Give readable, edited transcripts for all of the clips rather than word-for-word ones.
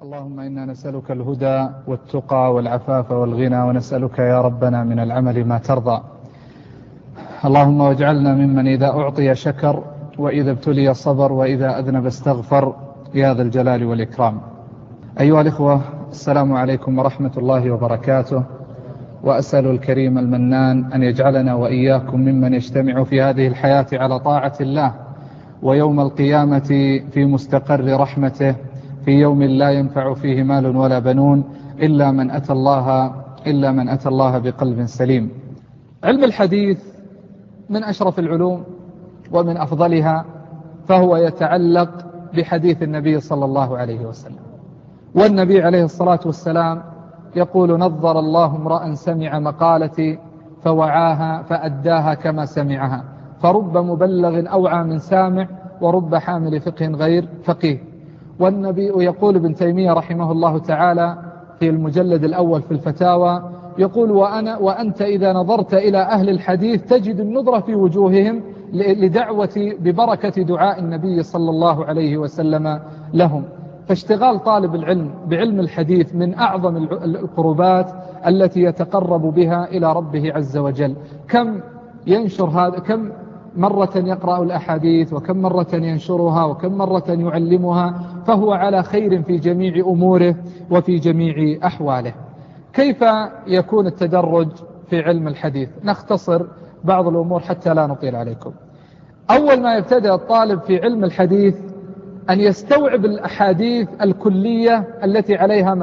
اللهم إنا نسألك الهدى والتقى والعفاف والغنى، ونسألك يا ربنا من العمل ما ترضى. اللهم واجعلنا ممن إذا أعطي شكر، وإذا ابتلي صبر، وإذا أذنب استغفر، يا ذا الجلال والإكرام. أيها الإخوة، السلام عليكم ورحمة الله وبركاته. وأسأل الكريم المنان أن يجعلنا وإياكم ممن يجتمع في هذه الحياة على طاعة الله، ويوم القيامة في مستقر رحمته، في يوم لا ينفع فيه مال ولا بنون إلا من أتى الله بقلب سليم. علم الحديث من أشرف العلوم ومن أفضلها، فهو يتعلق بحديث النبي صلى الله عليه وسلم. والنبي عليه الصلاة والسلام يقول: نظر الله امرأ سمع مقالتي فوعاها فأداها كما سمعها، فرب مبلغ أوعى من سامع، ورب حامل فقه غير فقيه. والنبي يقول ابن تيمية رحمه الله تعالى في المجلد الأول في الفتاوى، يقول: وأنت إذا نظرت إلى أهل الحديث تجد النظرة في وجوههم ببركة دعاء النبي صلى الله عليه وسلم لهم. فاشتغال طالب العلم بعلم الحديث من أعظم القربات التي يتقرب بها إلى ربه عز وجل. كم ينشر هذا، كم مرة يقرأ الأحاديث، وكم مرة ينشرها، وكم مرة يعلمها، فهو على خير في جميع أموره وفي جميع أحواله. كيف يكون التدرج في علم الحديث؟ نختصر بعض الأمور حتى لا نطيل عليكم. أول ما يبتدأ الطالب في علم الحديث أن يستوعب الأحاديث الكلية التي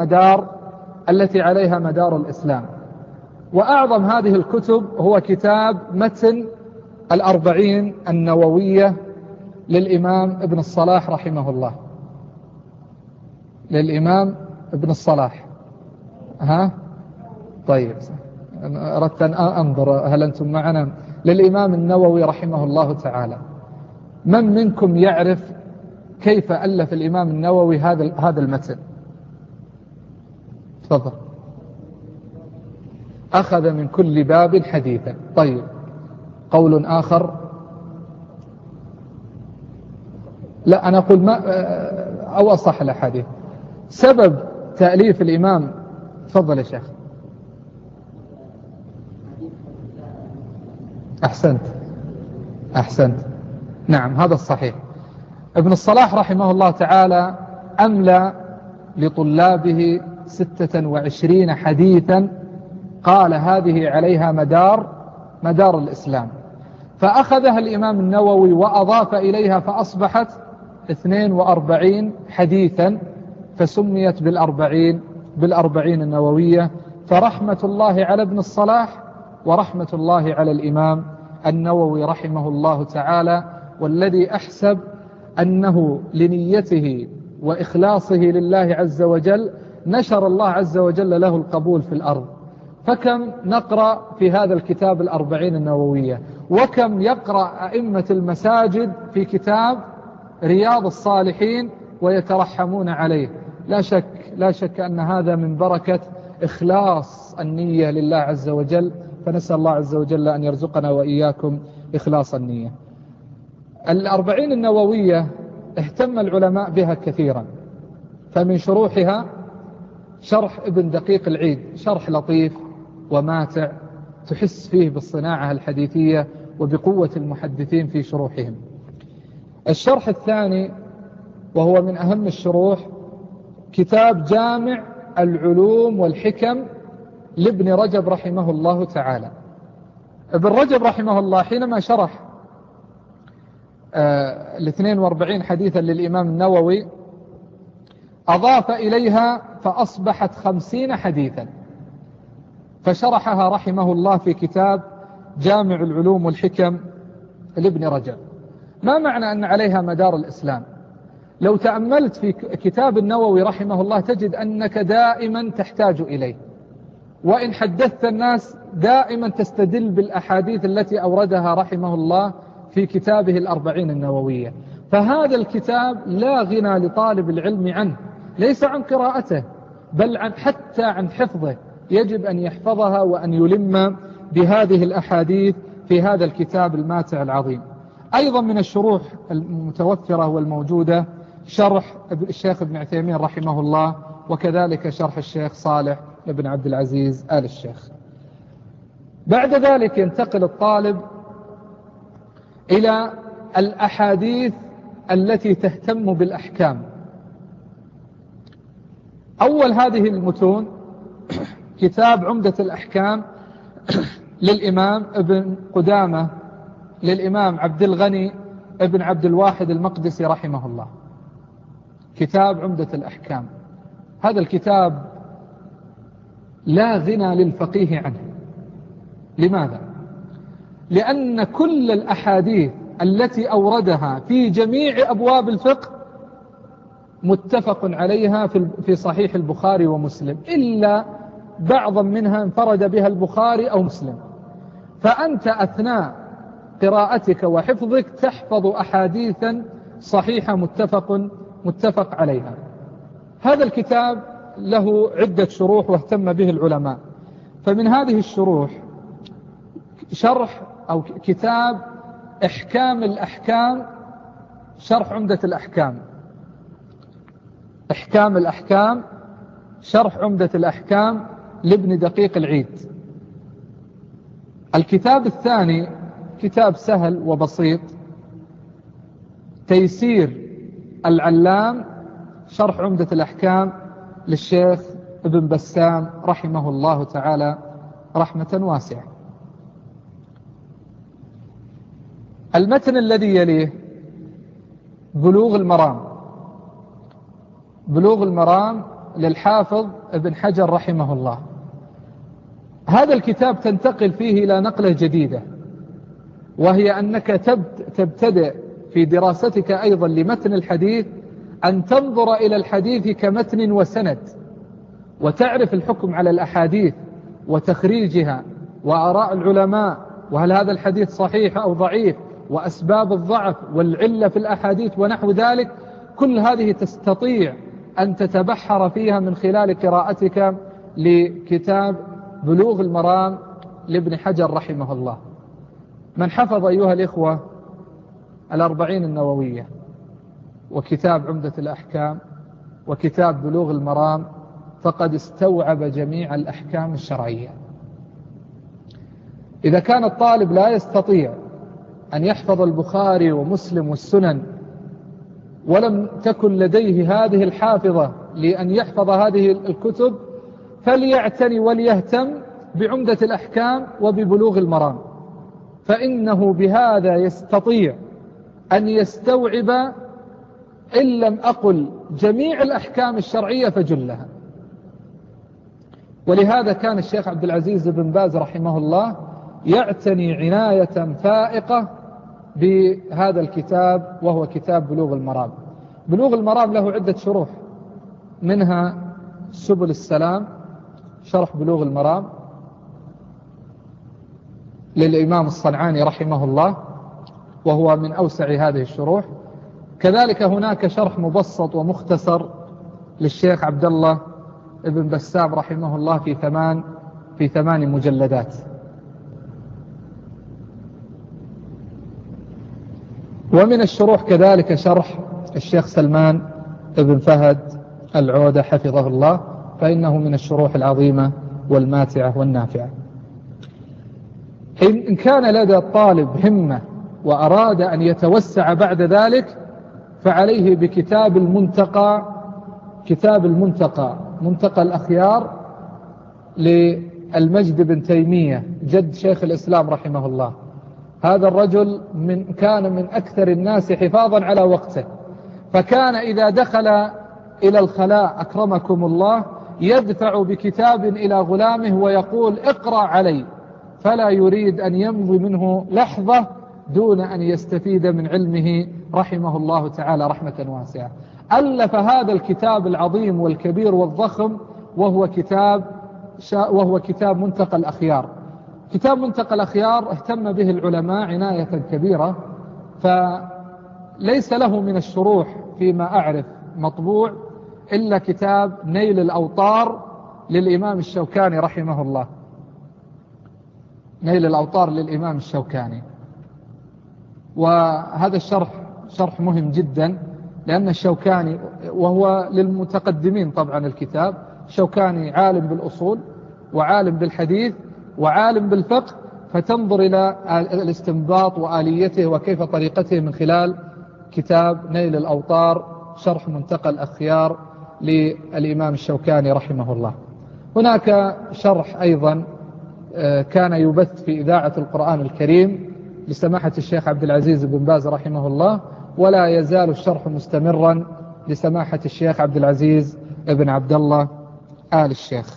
عليها مدار الإسلام. وأعظم هذه الكتب هو كتاب متن الأربعين النووية للإمام ابن الصلاح رحمه الله. للإمام ابن الصلاح. طيب، أردت أن أنظر هل أنتم معنا. للإمام النووي رحمه الله تعالى. من منكم يعرف كيف ألف الإمام النووي هذا المتن؟ تفضل. أخذ من كل باب حديثا. طيب، قول آخر؟ لا، أنا أقول ما أو أصح الأحاديث. سبب تأليف الإمام، تفضل يا شيخ. أحسنت. نعم، هذا الصحيح. ابن الصلاح رحمه الله تعالى أملى لطلابه 26 حديثا قال هذه عليها مدار الإسلام، فأخذها الإمام النووي وأضاف إليها فأصبحت 42 حديثا، فسميت بالأربعين النووية. فرحمة الله على ابن الصلاح ورحمة الله على الإمام النووي رحمه الله تعالى، والذي أحسب أنه لنيته وإخلاصه لله عز وجل نشر الله عز وجل له القبول في الأرض. فكم نقرأ في هذا الكتاب الأربعين النووية، وكم يقرأ أئمة المساجد في كتاب رياض الصالحين ويترحمون عليه. لا شك أن هذا من بركة إخلاص النية لله عز وجل، فنسأل الله عز وجل أن يرزقنا وإياكم إخلاص النية. الأربعين النووية اهتم العلماء بها كثيرا، فمن شروحها شرح ابن دقيق العيد، شرح لطيف وماتع تحس فيه بالصناعة الحديثية وبقوة المحدثين في شروحهم. الشرح الثاني وهو من أهم الشروح كتاب جامع العلوم والحكم لابن رجب رحمه الله تعالى. ابن رجب رحمه الله حينما شرح 42 حديثا للإمام النووي أضاف إليها فأصبحت 50 حديثا، فشرحها رحمه الله في كتاب جامع العلوم والحكم لابن رجب. ما معنى أن عليها مدار الإسلام؟ لو تأملت في كتاب النووي رحمه الله تجد أنك دائما تحتاج إليه، وإن حدثت الناس دائما تستدل بالأحاديث التي أوردها رحمه الله في كتابه الأربعين النووية. فهذا الكتاب لا غنى لطالب العلم عنه، ليس عن قراءته بل حتى عن حفظه. يجب أن يحفظها وأن يلم بهذه الأحاديث في هذا الكتاب الماتع العظيم. أيضا من الشروح المتوفرة والموجودة شرح الشيخ ابن عثيمين رحمه الله وكذلك شرح الشيخ صالح بن عبد العزيز آل الشيخ. بعد ذلك ينتقل الطالب إلى الأحاديث التي تهتم بالأحكام. أول هذه المتون كتاب عمدة الأحكام للإمام ابن قدامة للإمام عبد الغني ابن عبد الواحد المقدسي رحمه الله. كتاب عمدة الأحكام هذا الكتاب لا غنى للفقيه عنه. لماذا؟ لأن كل الأحاديث التي أوردها في جميع أبواب الفقه متفق عليها في صحيح البخاري ومسلم، إلا بعضا منها انفرد بها البخاري أو مسلم. فأنت أثناء قراءتك وحفظك تحفظ أحاديثا صحيحة متفق عليها. هذا الكتاب له عدة شروح واهتم به العلماء. فمن هذه الشروح شرح أو كتاب إحكام الأحكام، شرح عمدة الأحكام، إحكام الأحكام شرح عمدة الأحكام لابن دقيق العيد. الكتاب الثاني كتاب سهل وبسيط، تيسير العلام شرح عمدة الأحكام للشيخ ابن بسام رحمه الله تعالى رحمة واسعة. المتن الذي يليه بلوغ المرام، بلوغ المرام للحافظ ابن حجر رحمه الله. هذا الكتاب تنتقل فيه إلى نقلة جديدة، وهي أنك تبتدئ في دراستك أيضا لمتن الحديث أن تنظر إلى الحديث كمتن وسند، وتعرف الحكم على الأحاديث وتخريجها وآراء العلماء، وهل هذا الحديث صحيح أو ضعيف، وأسباب الضعف والعلة في الأحاديث ونحو ذلك. كل هذه تستطيع أن تتبحر فيها من خلال قراءتك لكتاب بلوغ المرام لابن حجر رحمه الله. من حفظ أيها الإخوة 40 النووية وكتاب عمدة الأحكام وكتاب بلوغ المرام فقد استوعب جميع الأحكام الشرعية. إذا كان الطالب لا يستطيع أن يحفظ البخاري ومسلم والسنن، ولم تكن لديه هذه الحافظة لأن يحفظ هذه الكتب، فليعتني وليهتم بعمدة الأحكام وببلوغ المرام، فإنه بهذا يستطيع أن يستوعب إن لم أقل جميع الأحكام الشرعية فجلها. ولهذا كان الشيخ عبد العزيز بن باز رحمه الله يعتني عناية فائقة بهذا الكتاب، وهو كتاب بلوغ المرام. بلوغ المرام له عدة شروح، منها سبل السلام شرح بلوغ المرام للإمام الصنعاني رحمه الله، وهو من أوسع هذه الشروح. كذلك هناك شرح مبسط ومختصر للشيخ عبد الله ابن بسام رحمه الله في 8 مجلدات. ومن الشروح كذلك شرح الشيخ سلمان ابن فهد العودة حفظه الله، فإنه من الشروح العظيمة والماتعة والنافعة. إن كان لدى الطالب همة وأراد أن يتوسع بعد ذلك فعليه بكتاب المنتقى، كتاب المنتقى، منتقى الأخيار للمجد بن تيمية جد شيخ الإسلام رحمه الله. هذا الرجل كان من أكثر الناس حفاظا على وقته، فكان إذا دخل إلى الخلاء أكرمكم الله يدفع بكتاب إلى غلامه ويقول اقرأ علي، فلا يريد أن يمضي منه لحظة دون أن يستفيد من علمه رحمه الله تعالى رحمة واسعة. ألف هذا الكتاب العظيم والكبير والضخم وهو كتاب منتقى الأخيار. كتاب منتقى الأخيار اهتم به العلماء عناية كبيرة، فليس له من الشروح فيما أعرف مطبوع إلا كتاب نيل الأوطار للإمام الشوكاني رحمه الله، نيل الأوطار للإمام الشوكاني. وهذا الشرح شرح مهم جدا، لأن الشوكاني، وهو للمتقدمين طبعا الكتاب، الشوكاني عالم بالأصول وعالم بالحديث وعالم بالفقه، فتنظر إلى الاستنباط وآليته وكيف طريقته من خلال كتاب نيل الأوطار شرح منتقى الأخيار للإمام الشوكاني رحمه الله. هناك شرح أيضا كان يبث في إذاعة القرآن الكريم لسماحة الشيخ عبد العزيز بن باز رحمه الله، ولا يزال الشرح مستمرا لسماحة الشيخ عبد العزيز بن عبد الله آل الشيخ.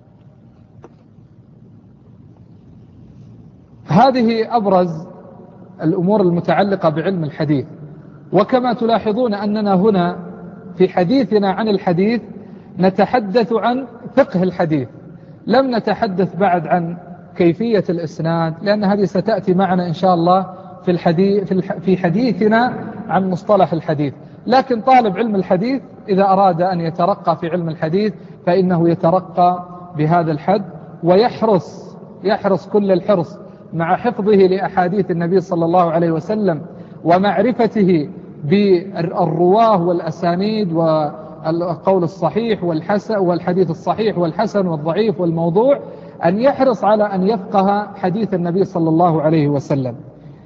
هذه أبرز الأمور المتعلقة بعلم الحديث. وكما تلاحظون أننا هنا في حديثنا عن الحديث نتحدث عن فقه الحديث، لم نتحدث بعد عن كيفية الإسناد، لأن هذه ستأتي معنا إن شاء الله في حديثنا عن مصطلح الحديث. لكن طالب علم الحديث إذا أراد أن يترقى في علم الحديث فإنه يترقى بهذا الحد، ويحرص كل الحرص مع حفظه لأحاديث النبي صلى الله عليه وسلم ومعرفته بالرواه والأسانيد والقول الصحيح والحسن والحديث الصحيح والحسن والضعيف والموضوع، أن يحرص على أن يفقه حديث النبي صلى الله عليه وسلم.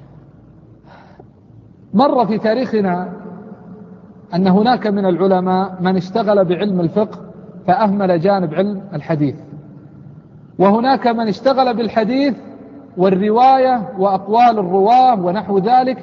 مر في تاريخنا أن هناك من العلماء من اشتغل بعلم الفقه فأهمل جانب علم الحديث، وهناك من اشتغل بالحديث والرواية وأقوال الرواه ونحو ذلك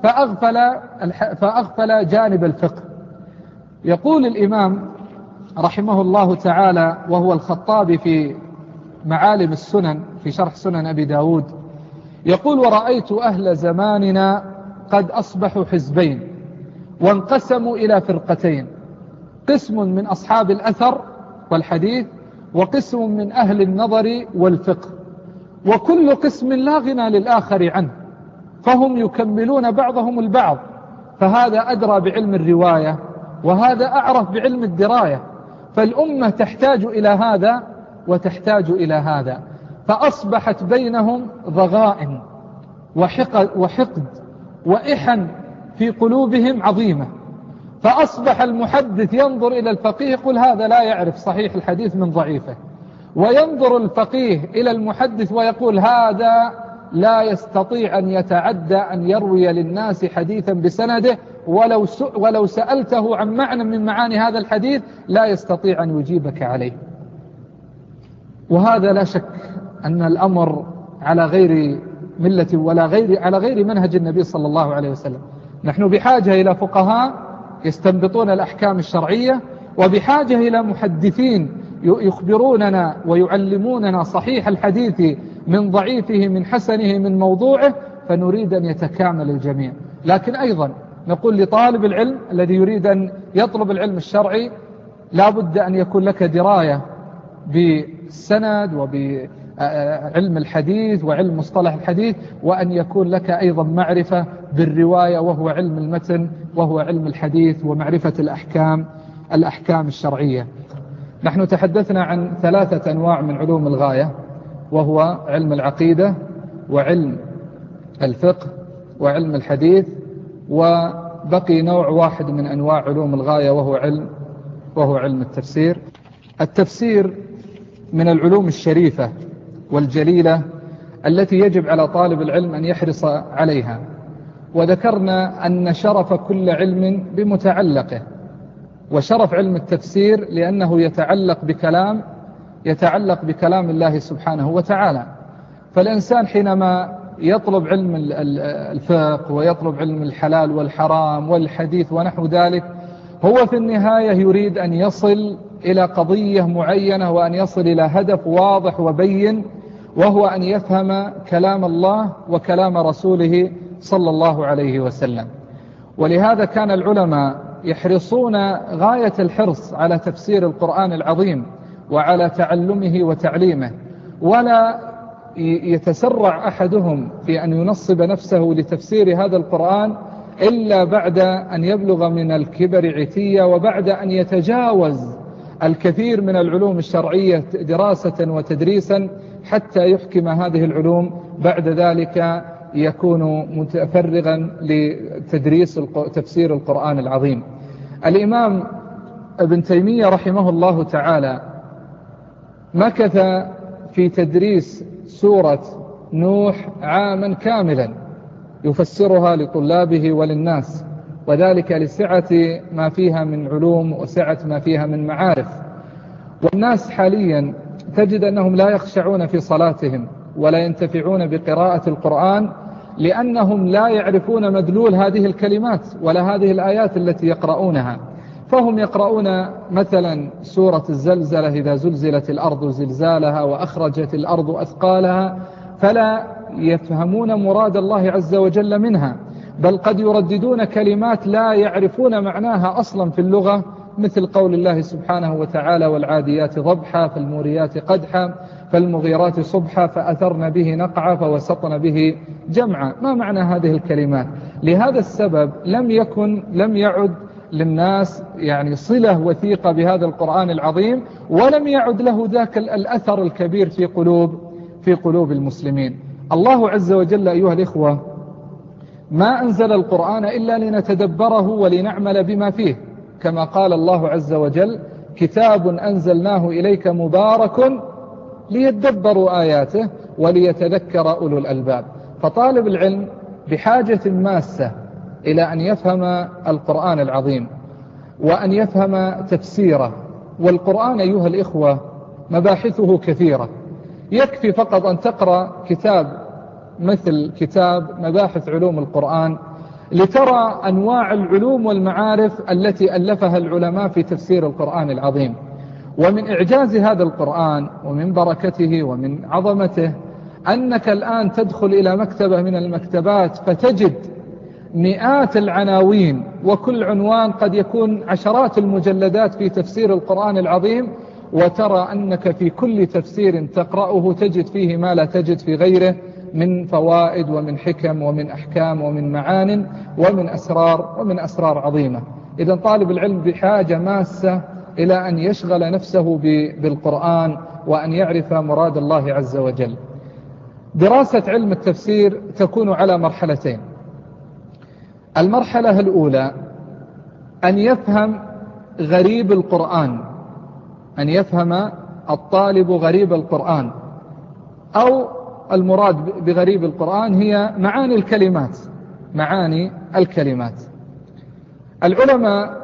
فأغفل جانب الفقه. يقول الإمام رحمه الله تعالى وهو الخطابي في معالم السنن في شرح سنن أبي داود، يقول: ورأيت أهل زماننا قد أصبحوا حزبين وانقسموا إلى فرقتين، قسم من أصحاب الأثر والحديث وقسم من أهل النظر والفقه، وكل قسم لا غنى للآخر عنه، فهم يكملون بعضهم البعض، فهذا أدرى بعلم الرواية وهذا أعرف بعلم الدراية، فالأمة تحتاج إلى هذا وتحتاج إلى هذا، فأصبحت بينهم ضغائن وحقد وإحن في قلوبهم عظيمة. فأصبح المحدث ينظر إلى الفقيه يقول هذا لا يعرف صحيح الحديث من ضعيفه، وينظر الفقيه إلى المحدث ويقول هذا لا يستطيع أن يتعدى أن يروي للناس حديثا بسنده، ولو سألته عن معنى من معاني هذا الحديث لا يستطيع أن يجيبك عليه. وهذا لا شك أن الأمر على غير ملة ولا على غير منهج النبي صلى الله عليه وسلم. نحن بحاجة إلى فقهاء يستنبطون الأحكام الشرعية، وبحاجة إلى محدثين يخبروننا ويعلموننا صحيح الحديث من ضعيفه من حسنه من موضوعه، فنريد أن يتكامل الجميع. لكن أيضا نقول لطالب العلم الذي يريد أن يطلب العلم الشرعي لا بد أن يكون لك دراية بالسند وبعلم الحديث وعلم مصطلح الحديث، وأن يكون لك أيضا معرفة بالرواية وهو علم المتن وهو علم الحديث ومعرفة الأحكام الشرعية. نحن تحدثنا عن 3 أنواع من علوم الغاية، وهو علم العقيدة وعلم الفقه وعلم الحديث، وبقي نوع واحد من أنواع علوم الغاية وهو علم التفسير. التفسير من العلوم الشريفة والجليلة التي يجب على طالب العلم أن يحرص عليها، وذكرنا أن شرف كل علم بمتعلقه، وشرف علم التفسير لأنه يتعلق بكلام الله سبحانه وتعالى. فالإنسان حينما يطلب علم الفقه ويطلب علم الحلال والحرام والحديث ونحو ذلك، هو في النهاية يريد أن يصل إلى قضية معينة وأن يصل إلى هدف واضح وبين، وهو أن يفهم كلام الله وكلام رسوله صلى الله عليه وسلم. ولهذا كان العلماء يحرصون غاية الحرص على تفسير القرآن العظيم وعلى تعلمه وتعليمه، ولا يتسرع أحدهم في أن ينصب نفسه لتفسير هذا القرآن إلا بعد أن يبلغ من الكبر عتية، وبعد أن يتجاوز الكثير من العلوم الشرعية دراسة وتدريسا حتى يحكم هذه العلوم. بعد ذلك يكون متفرغا لتدريس تفسير القرآن العظيم. الإمام ابن تيمية رحمه الله تعالى مكث في تدريس سورة نوح عاما كاملا يفسرها لطلابه وللناس، وذلك لسعة ما فيها من علوم وسعة ما فيها من معارف. والناس حاليا تجد أنهم لا يخشعون في صلاتهم ولا ينتفعون بقراءة القرآن، لأنهم لا يعرفون مدلول هذه الكلمات ولا هذه الآيات التي يقرؤونها. فهم يقرؤون مثلا سورة الزلزلة إذا زلزلت الأرض زلزالها وأخرجت الأرض أثقالها، فلا يفهمون مراد الله عز وجل منها، بل قد يرددون كلمات لا يعرفون معناها أصلا في اللغة، مثل قول الله سبحانه وتعالى: والعاديات ضبحا فالموريات قدحا فالمغيرات صبحا فأثرن به نقعا فوسطن به جمعا. ما معنى هذه الكلمات؟ لهذا السبب لم يعد للناس يعني صلة وثيقة بهذا القرآن العظيم، ولم يعد له ذاك الأثر الكبير في قلوب المسلمين. الله عز وجل أيها الإخوة ما أنزل القرآن إلا لنتدبره ولنعمل بما فيه، كما قال الله عز وجل: كتاب أنزلناه إليك مبارك ليدبروا آياته وليتذكر أولو الألباب. فطالب العلم بحاجة ماسة إلى أن يفهم القرآن العظيم وأن يفهم تفسيره. والقرآن أيها الإخوة مباحثه كثيرة، يكفي فقط أن تقرأ كتاب مثل كتاب مباحث علوم القرآن لترى أنواع العلوم والمعارف التي ألفها العلماء في تفسير القرآن العظيم. ومن إعجاز هذا القرآن ومن بركته ومن عظمته أنك الآن تدخل إلى مكتبة من المكتبات فتجد مئات العناوين، وكل عنوان قد يكون عشرات المجلدات في تفسير القرآن العظيم، وترى أنك في كل تفسير تقرأه تجد فيه ما لا تجد في غيره من فوائد ومن حكم ومن أحكام ومن معان ومن أسرار عظيمة. إذن طالب العلم بحاجة ماسة إلى أن يشغل نفسه بالقرآن وأن يعرف مراد الله عز وجل. دراسة علم التفسير تكون على مرحلتين. المرحلة الأولى أن يفهم غريب القرآن، أن يفهم الطالب غريب القرآن، أو المراد بغريب القرآن هي معاني الكلمات. العلماء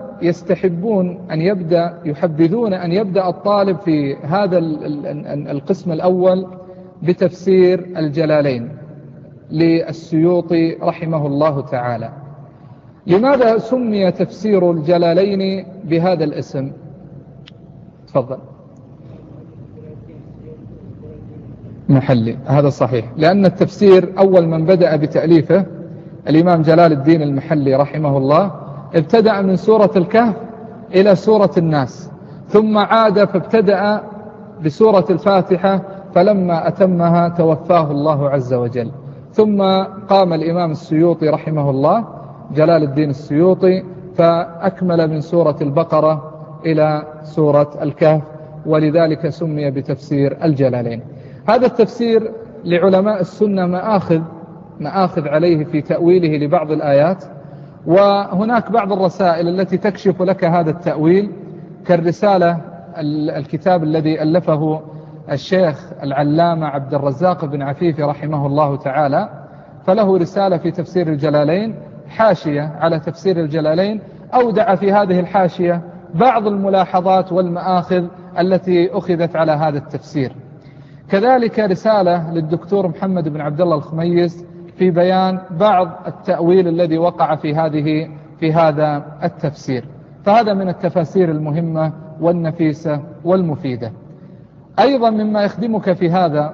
يحبذون أن يبدأ الطالب في هذا القسم الأول بتفسير الجلالين للسيوطي رحمه الله تعالى. لماذا سمي تفسير الجلالين بهذا الاسم؟ تفضل. محلي، هذا صحيح، لأن التفسير أول من بدأ بتأليفه الإمام جلال الدين المحلي رحمه الله ابتدأ من سورة الكهف إلى سورة الناس، ثم عاد فابتدأ بسورة الفاتحة، فلما أتمها توفاه الله عز وجل. ثم قام الإمام السيوطي رحمه الله جلال الدين السيوطي فأكمل من سورة البقرة إلى سورة الكهف، ولذلك سمي بتفسير الجلالين. هذا التفسير لعلماء السنة مآخذ عليه في تأويله لبعض الآيات، وهناك بعض الرسائل التي تكشف لك هذا التأويل، كالرسالة الكتاب الذي ألفه الشيخ العلامة عبد الرزاق بن عفيف رحمه الله تعالى، فله رسالة في تفسير الجلالين، حاشية على تفسير الجلالين، أودع في هذه الحاشية بعض الملاحظات والمآخذ التي أخذت على هذا التفسير. كذلك رسالة للدكتور محمد بن عبد الله الخميس في بيان بعض التأويل الذي وقع في هذا التفسير. فهذا من التفاسير المهمة والنفيسة والمفيدة. أيضا مما يخدمك في هذا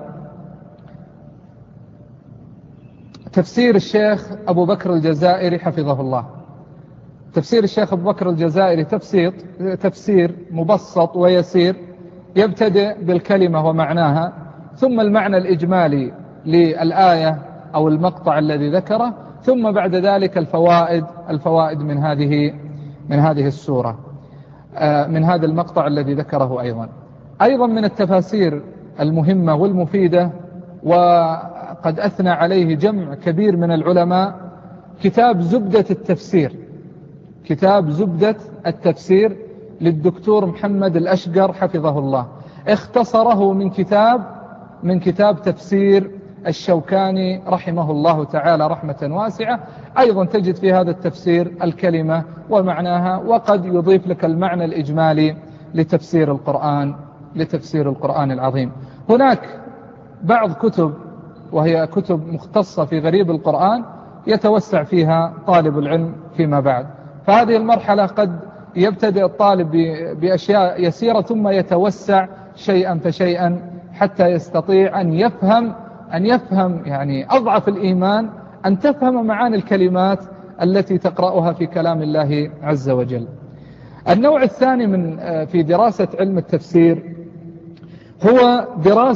تفسير الشيخ أبو بكر الجزائري حفظه الله. تفسير الشيخ أبو بكر الجزائري تفسير مبسط ويسير، يبتدئ بالكلمة ومعناها، ثم المعنى الإجمالي للآية أو المقطع الذي ذكره، ثم بعد ذلك الفوائد من هذه السورة، من هذا المقطع الذي ذكره. أيضا من التفاسير المهمة والمفيدة، وقد أثنى عليه جمع كبير من العلماء، كتاب زبدة التفسير كتاب زبدة التفسير للدكتور محمد الأشقر حفظه الله، اختصره من كتاب تفسير الشوكاني رحمه الله تعالى رحمة واسعة. أيضا تجد في هذا التفسير الكلمة ومعناها، وقد يضيف لك المعنى الإجمالي لتفسير القرآن العظيم. هناك بعض كتب وهي كتب مختصة في غريب القرآن يتوسع فيها طالب العلم فيما بعد. فهذه المرحلة قد يبتدئ الطالب بأشياء يسيرة ثم يتوسع شيئا فشيئا حتى يستطيع أن يفهم يعني أضعف الإيمان، أن تفهم معاني الكلمات التي تقرأها في كلام الله عز وجل. النوع الثاني في دراسة علم التفسير هو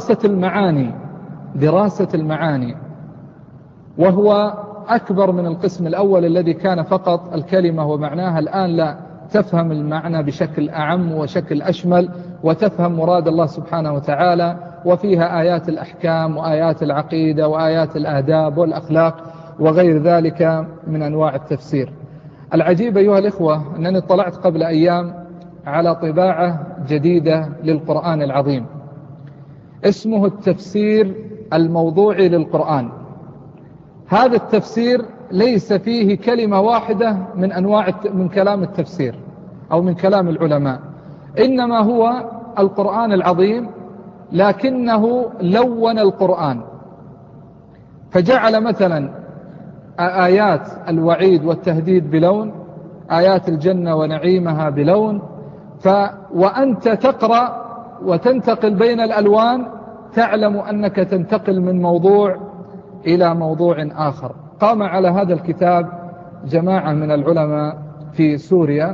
دراسة المعاني، وهو أكبر من القسم الأول الذي كان فقط الكلمة ومعناها. الآن لا، تفهم المعنى بشكل أعم وشكل أشمل، وتفهم مراد الله سبحانه وتعالى، وفيها آيات الأحكام وآيات العقيدة وآيات الآداب والأخلاق وغير ذلك من أنواع التفسير. العجيب أيها الإخوة أنني اطلعت قبل أيام على طباعة جديدة للقرآن العظيم اسمه التفسير الموضوعي للقرآن. هذا التفسير ليس فيه كلمة واحدة من كلام التفسير أو من كلام العلماء، إنما هو القرآن العظيم، لكنه لون القرآن، فجعل مثلا آيات الوعيد والتهديد بلون، آيات الجنة ونعيمها بلون، وأنت تقرأ وتنتقل بين الألوان تعلم أنك تنتقل من موضوع إلى موضوع آخر. قام على هذا الكتاب جماعة من العلماء في سوريا،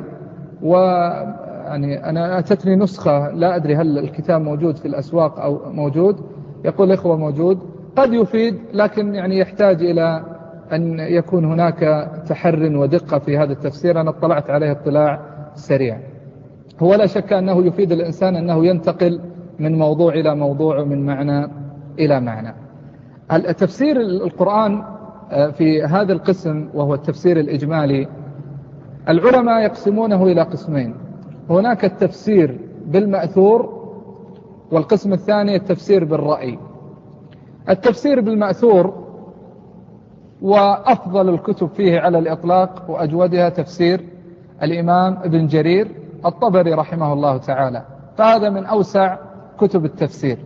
ويعني أنا أتتني نسخة، لا أدري هل الكتاب موجود في الأسواق أو موجود، يقول إخوة موجود، قد يفيد، لكن يعني يحتاج إلى أن يكون هناك تحر ودقة في هذا التفسير. أنا اطلعت عليه اطلاع سريع. هو لا شك أنه يفيد الإنسان أنه ينتقل من موضوع إلى موضوع ومن معنى إلى معنى. التفسير القرآن في هذا القسم وهو التفسير الإجمالي، العلماء يقسمونه إلى قسمين: هناك التفسير بالمأثور، والقسم الثاني التفسير بالرأي. التفسير بالمأثور وأفضل الكتب فيه على الإطلاق وأجودها تفسير الإمام ابن جرير الطبري رحمه الله تعالى، فهذا من أوسع كتب التفسير.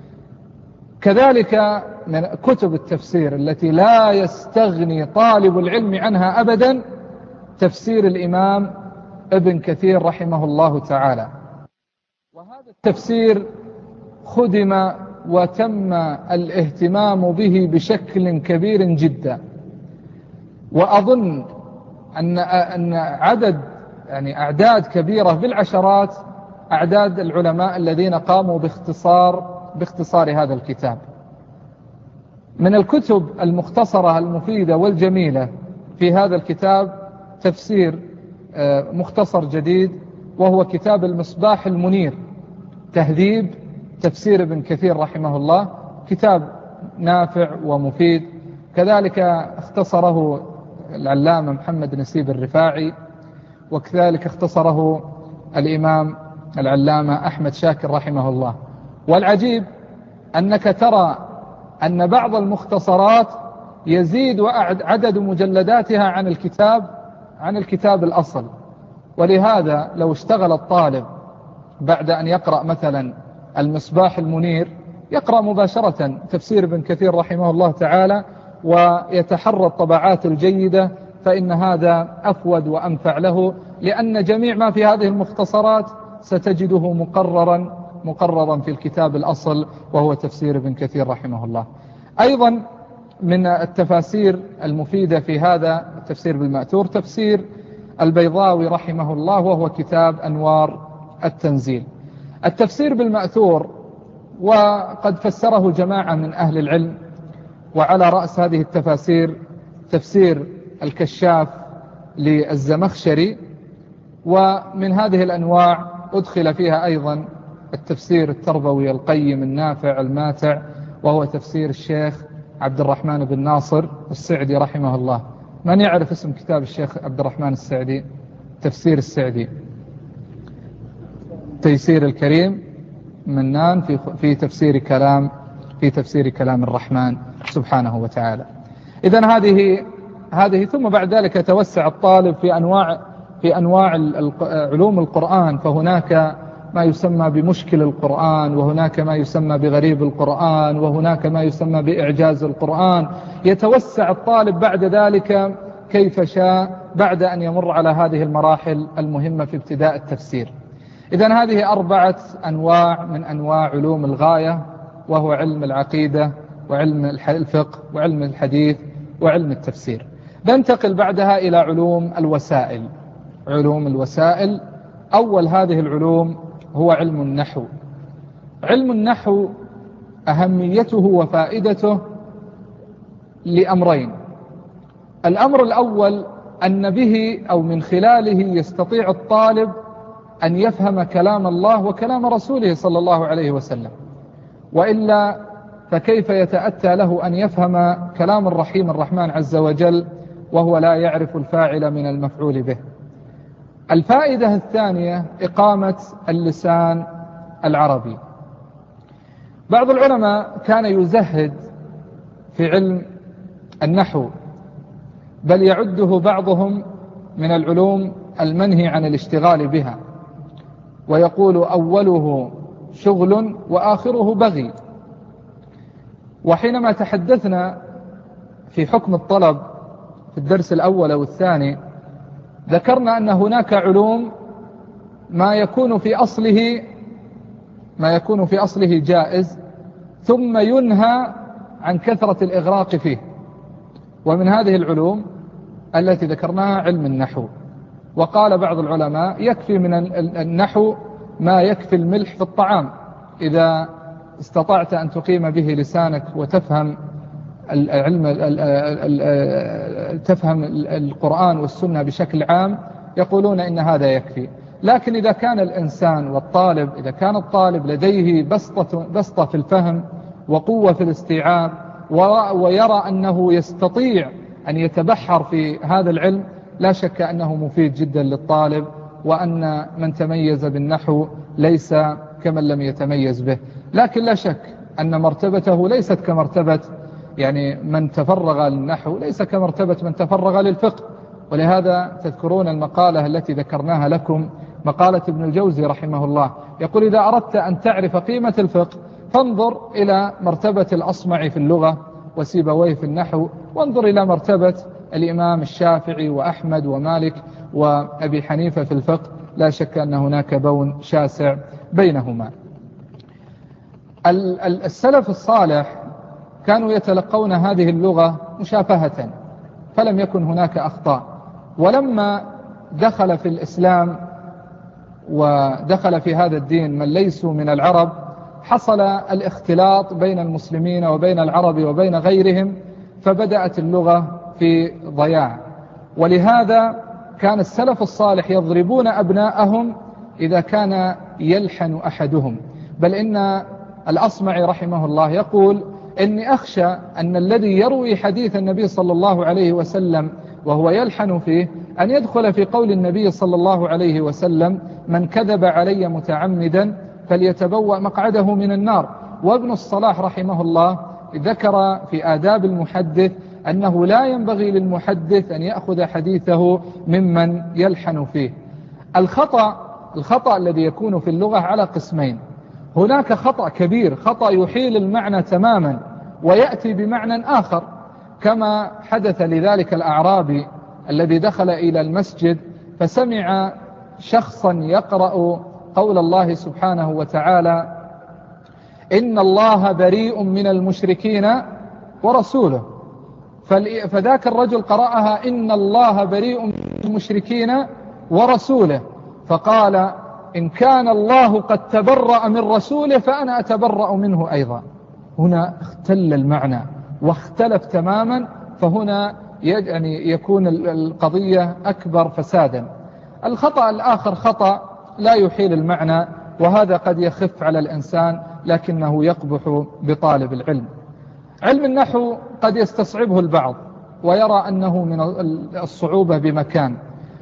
كذلك من كتب التفسير التي لا يستغني طالب العلم عنها أبدا تفسير الإمام ابن كثير رحمه الله تعالى. وهذا التفسير خدم وتم الاهتمام به بشكل كبير جدا، وأظن أن أعداد كبيرة بالعشرات أعداد العلماء الذين قاموا باختصار هذا الكتاب. من الكتب المختصرة المفيدة والجميلة في هذا الكتاب تفسير مختصر جديد، وهو كتاب المصباح المنير تهذيب تفسير ابن كثير رحمه الله، كتاب نافع ومفيد. كذلك اختصره العلامة محمد نسيب الرفاعي، وكذلك اختصره الإمام العلامة أحمد شاكر رحمه الله. والعجيب أنك ترى أن بعض المختصرات يزيد عدد مجلداتها عن الكتاب الأصل. ولهذا لو اشتغل الطالب بعد أن يقرأ مثلا المصباح المنير يقرأ مباشرة تفسير ابن كثير رحمه الله تعالى ويتحرى الطبعات الجيدة، فإن هذا أفود وأنفع له، لأن جميع ما في هذه المختصرات ستجده مقررا في الكتاب الأصل وهو تفسير ابن كثير رحمه الله. أيضا من التفاسير المفيدة في هذا التفسير بالمأثور تفسير البيضاوي رحمه الله، وهو كتاب أنوار التنزيل. التفسير بالمأثور وقد فسره جماعة من أهل العلم، وعلى رأس هذه التفاسير تفسير الكشاف للزمخشري، ومن هذه الأنواع أدخل فيها أيضا التفسير التربوي القيم النافع الماتع، وهو تفسير الشيخ عبد الرحمن بن ناصر السعدي رحمه الله. من يعرف اسم كتاب الشيخ عبد الرحمن السعدي؟ تفسير السعدي، تيسير الكريم منان في تفسير كلام الرحمن سبحانه وتعالى. إذن هذه ثم بعد ذلك يتوسع الطالب في أنواع علوم القرآن، فهناك ما يسمى بمشكل القرآن، وهناك ما يسمى بغريب القرآن، وهناك ما يسمى بإعجاز القرآن. يتوسع الطالب بعد ذلك كيف شاء بعد أن يمر على هذه المراحل المهمة في ابتداء التفسير. إذن هذه 4 أنواع من أنواع علوم الغاية، وهو علم العقيدة وعلم الفقه وعلم الحديث وعلم التفسير. ننتقل بعدها إلى علوم الوسائل. علوم الوسائل، أول هذه العلوم هو علم النحو. علم النحو أهميته وفائدته لأمرين. الأمر الأول أن به أو من خلاله يستطيع الطالب أن يفهم كلام الله وكلام رسوله صلى الله عليه وسلم، وإلا فكيف يتأتى له أن يفهم كلام الرحمن عز وجل وهو لا يعرف الفاعل من المفعول به. الفائدة الثانية إقامة اللسان العربي. بعض العلماء كان يزهد في علم النحو، بل يعده بعضهم من العلوم المنهي عن الاشتغال بها، ويقول أوله شغل وآخره بغي. وحينما تحدثنا في حكم الطلب في الدرس الأول أو الثاني، ذكرنا أن هناك علوم ما يكون في أصله جائز، ثم ينهى عن كثرة الإغراق فيه. ومن هذه العلوم التي ذكرناها علم النحو. وقال بعض العلماء يكفي من النحو ما يكفي الملح في الطعام، إذا استطعت أن تقيم به لسانك وتفهم تفهم القرآن والسنة بشكل عام، يقولون إن هذا يكفي. لكن إذا كان الإنسان والطالب، إذا كان الطالب لديه بسطة في الفهم وقوة في الاستيعاب، ويرى أنه يستطيع أن يتبحر في هذا العلم، لا شك أنه مفيد جدا للطالب، وأن من تميز بالنحو ليس كمن لم يتميز به. لكن لا شك أن مرتبته ليست كمرتبة من تفرغ للنحو، ليس كمرتبة من تفرغ للفقه. ولهذا تذكرون المقالة التي ذكرناها لكم، مقالة ابن الجوزي رحمه الله، يقول إذا أردت أن تعرف قيمة الفقه فانظر إلى مرتبة الأصمعي في اللغة وسيبويه في النحو، وانظر إلى مرتبة الإمام الشافعي وأحمد ومالك وأبي حنيفة في الفقه. لا شك أن هناك بون شاسع بينهما. السلف الصالح كانوا يتلقون هذه اللغة مشافهة، فلم يكن هناك أخطاء. ولما دخل في الإسلام ودخل في هذا الدين من ليسوا من العرب، حصل الاختلاط بين المسلمين وبين العرب وبين غيرهم، فبدأت اللغة في ضياع. ولهذا كان السلف الصالح يضربون أبناءهم إذا كان يلحن أحدهم. بل إن الأصمعي رحمه الله يقول إني أخشى أن الذي يروي حديث النبي صلى الله عليه وسلم وهو يلحن فيه أن يدخل في قول النبي صلى الله عليه وسلم من كذب علي متعمدا فليتبوأ مقعده من النار. وابن الصلاح رحمه الله ذكر في آداب المحدث أنه لا ينبغي للمحدث أن يأخذ حديثه ممن يلحن فيه. الخطأ الذي يكون في اللغة على قسمين. هناك خطأ كبير، خطأ يحيل المعنى تماما ويأتي بمعنى آخر، كما حدث لذلك الأعرابي الذي دخل إلى المسجد فسمع شخصا يقرأ قول الله سبحانه وتعالى إن الله بريء من المشركين ورسوله، فذاك الرجل قرأها إن الله بريء من المشركين ورسوله، فقال إن كان الله قد تبرأ من رسوله فأنا أتبرأ منه أيضا. هنا اختل المعنى واختلف تماما، فهنا يكون القضية أكبر فسادا. الخطأ الآخر خطأ لا يحيل المعنى، وهذا قد يخف على الإنسان لكنه يقبح بطالب العلم. علم النحو قد يستصعبه البعض ويرى أنه من الصعوبة بمكان،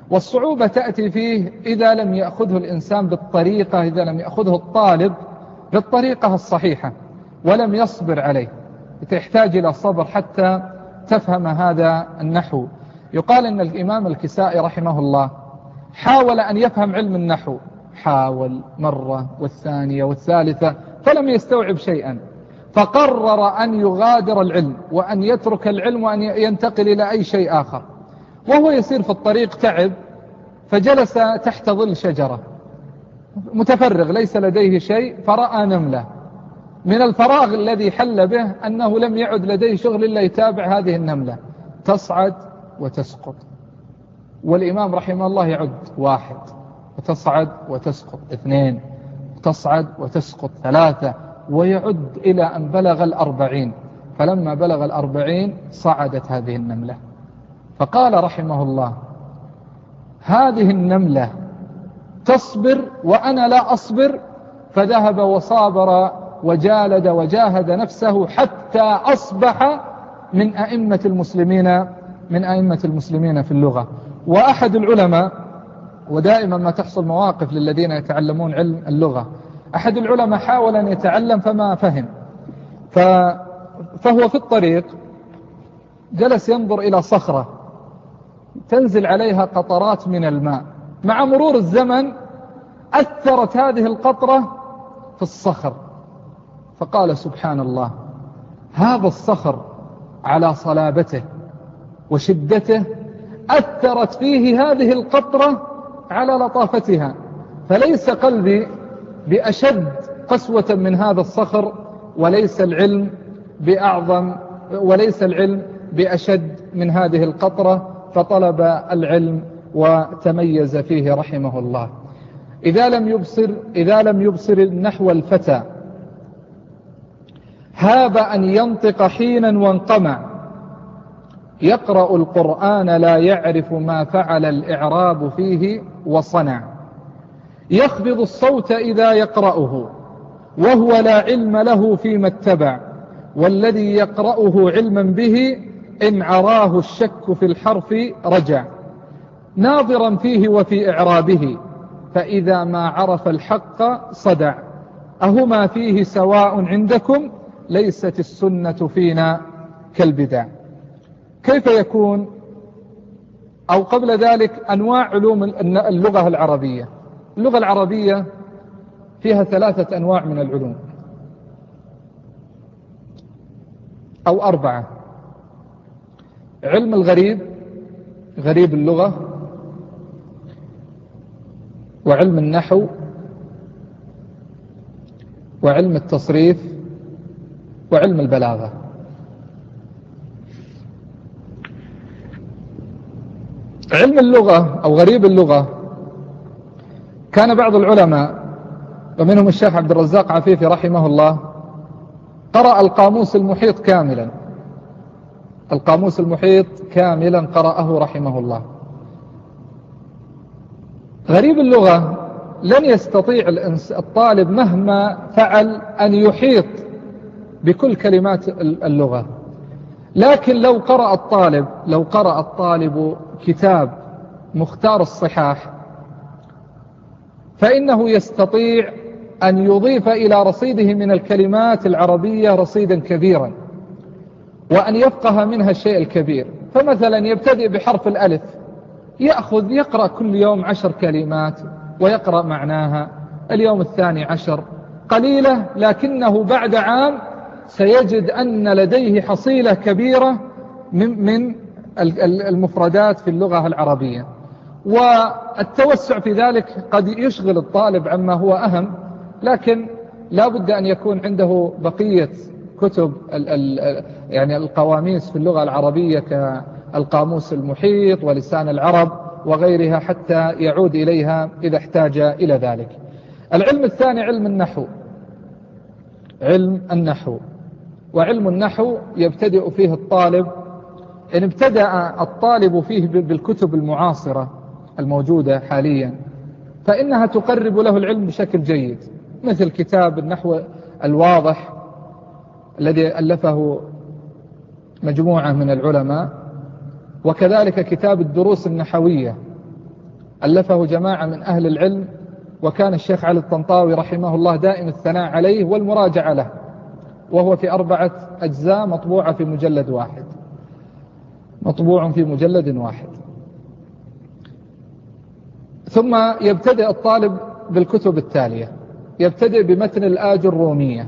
والصعوبة تأتي فيه إذا لم يأخذه الإنسان بالطريقة، إذا لم يأخذه الطالب بالطريقة الصحيحة ولم يصبر عليه. تحتاج إلى صبر حتى تفهم هذا النحو. يقال إن الإمام الكسائي رحمه الله حاول أن يفهم علم النحو، حاول مرة والثانية والثالثة فلم يستوعب شيئا، فقرر أن يغادر العلم وأن يترك العلم وأن ينتقل إلى أي شيء آخر. وهو يسير في الطريق تعب، فجلس تحت ظل شجرة متفرغ ليس لديه شيء، فرأى نملة. من الفراغ الذي حل به أنه لم يعد لديه شغل إلا يتابع هذه النملة تصعد وتسقط. والإمام رحمه الله يعد 1 وتصعد وتسقط 2 تصعد وتسقط 3 ويعد إلى أن بلغ 40. فلما بلغ 40 صعدت هذه النملة، فقال رحمه الله: هذه النملة تصبر وأنا لا أصبر. فذهب وصابر وجالد وجاهد نفسه حتى أصبح من أئمة المسلمين في اللغة. وأحد العلماء، ودائما ما تحصل مواقف للذين يتعلمون علم اللغة، أحد العلماء حاول أن يتعلم فما فهم، فهو في الطريق جلس ينظر إلى صخرة تنزل عليها قطرات من الماء. مع مرور الزمن أثرت هذه القطرة في الصخر، فقال: سبحان الله، هذا الصخر على صلابته وشدته أثرت فيه هذه القطرة على لطافتها، فليس قلبي بأشد قسوة من هذا الصخر، وليس العلم بأشد من هذه القطرة. فطلب العلم وتميز فيه رحمه الله. إذا لم يبصر النحو الفتى هاب أن ينطق حينا وانقمع، يقرأ القرآن لا يعرف ما فعل الإعراب فيه وصنع، يخفض الصوت إذا يقرأه وهو لا علم له فيما اتبع، والذي يقرأه علما به إن عراه الشك في الحرف رجع، ناظرا فيه وفي إعرابه فإذا ما عرف الحق صدع، أهما فيه سواء عندكم ليست السنة فينا كالبدع. كيف يكون؟ أو قبل ذلك أنواع علوم اللغة العربية. اللغة العربية فيها 3 أنواع من العلوم أو 4: علم الغريب، غريب اللغة، وعلم النحو، وعلم التصريف، وعلم البلاغة. علم اللغة أو غريب اللغة، كان بعض العلماء ومنهم الشيخ عبد الرزاق عفيفي رحمه الله قرأ القاموس المحيط كاملا، القاموس المحيط كاملا قرأه رحمه الله. غريب اللغة لن يستطيع الطالب مهما فعل أن يحيط بكل كلمات اللغة، لكن لو قرأ الطالب كتاب مختار الصحاح فإنه يستطيع أن يضيف إلى رصيده من الكلمات العربية رصيدا كبيرا، وأن يفقه منها الشيء الكبير. فمثلا يبتدئ بحرف الألف، يقرأ كل يوم 10 كلمات ويقرأ معناها. اليوم 12 قليلة، لكنه بعد عام سيجد أن لديه حصيلة كبيرة من المفردات في اللغة العربية. والتوسع في ذلك قد يشغل الطالب عما هو أهم، لكن لا بد أن يكون عنده بقية كتب يعني القواميس في اللغة العربية كالقاموس المحيط ولسان العرب وغيرها حتى يعود إليها إذا احتاج إلى ذلك. العلم الثاني علم النحو. علم النحو، وعلم النحو يبتدئ فيه الطالب، إن ابتدأ الطالب فيه بالكتب المعاصرة الموجودة حاليا فإنها تقرب له العلم بشكل جيد، مثل كتاب النحو الواضح الذي ألفه مجموعة من العلماء، وكذلك كتاب الدروس النحوية ألفه جماعة من أهل العلم، وكان الشيخ علي الطنطاوي رحمه الله دائم الثناء عليه والمراجعة له، وهو في 4 أجزاء مطبوعة في مجلد واحد، مطبوع في مجلد واحد. ثم يبتدئ الطالب بالكتب التالية. يبتدئ بمتن الآج الرومية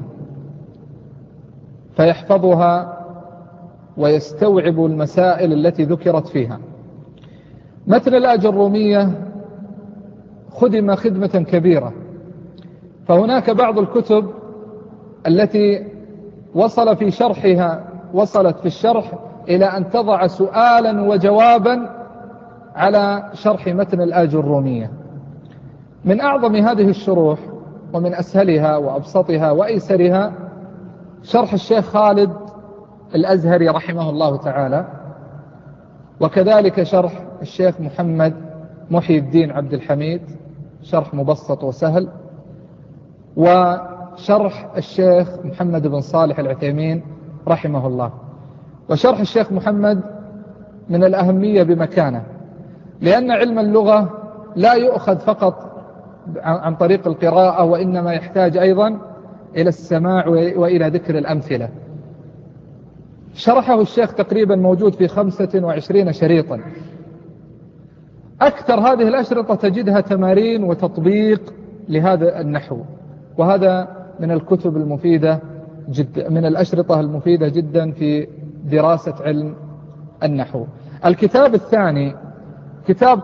فيحفظها ويستوعب المسائل التي ذكرت فيها. متن الآج الرومية خدم خدمة كبيرة، فهناك بعض الكتب التي وصلت في الشرح إلى أن تضع سؤالا وجوابا على شرح متن الآج الرومية. من أعظم هذه الشروح ومن أسهلها وأبسطها وأيسرها شرح الشيخ خالد الأزهري رحمه الله تعالى، وكذلك شرح الشيخ محمد محي الدين عبد الحميد، شرح مبسط وسهل، وشرح الشيخ محمد بن صالح العثيمين رحمه الله. وشرح الشيخ محمد من الأهمية بمكانه، لأن علم اللغة لا يؤخذ فقط عن طريق القراءة، وإنما يحتاج أيضا إلى السماع وإلى ذكر الأمثلة. شرحه الشيخ تقريبا موجود في 25 شريطا. أكثر هذه الأشرطة تجدها تمارين وتطبيق لهذا النحو، وهذا من الكتب المفيدة جدا، من الأشرطة المفيدة جدا في دراسة علم النحو. الكتاب الثاني كتاب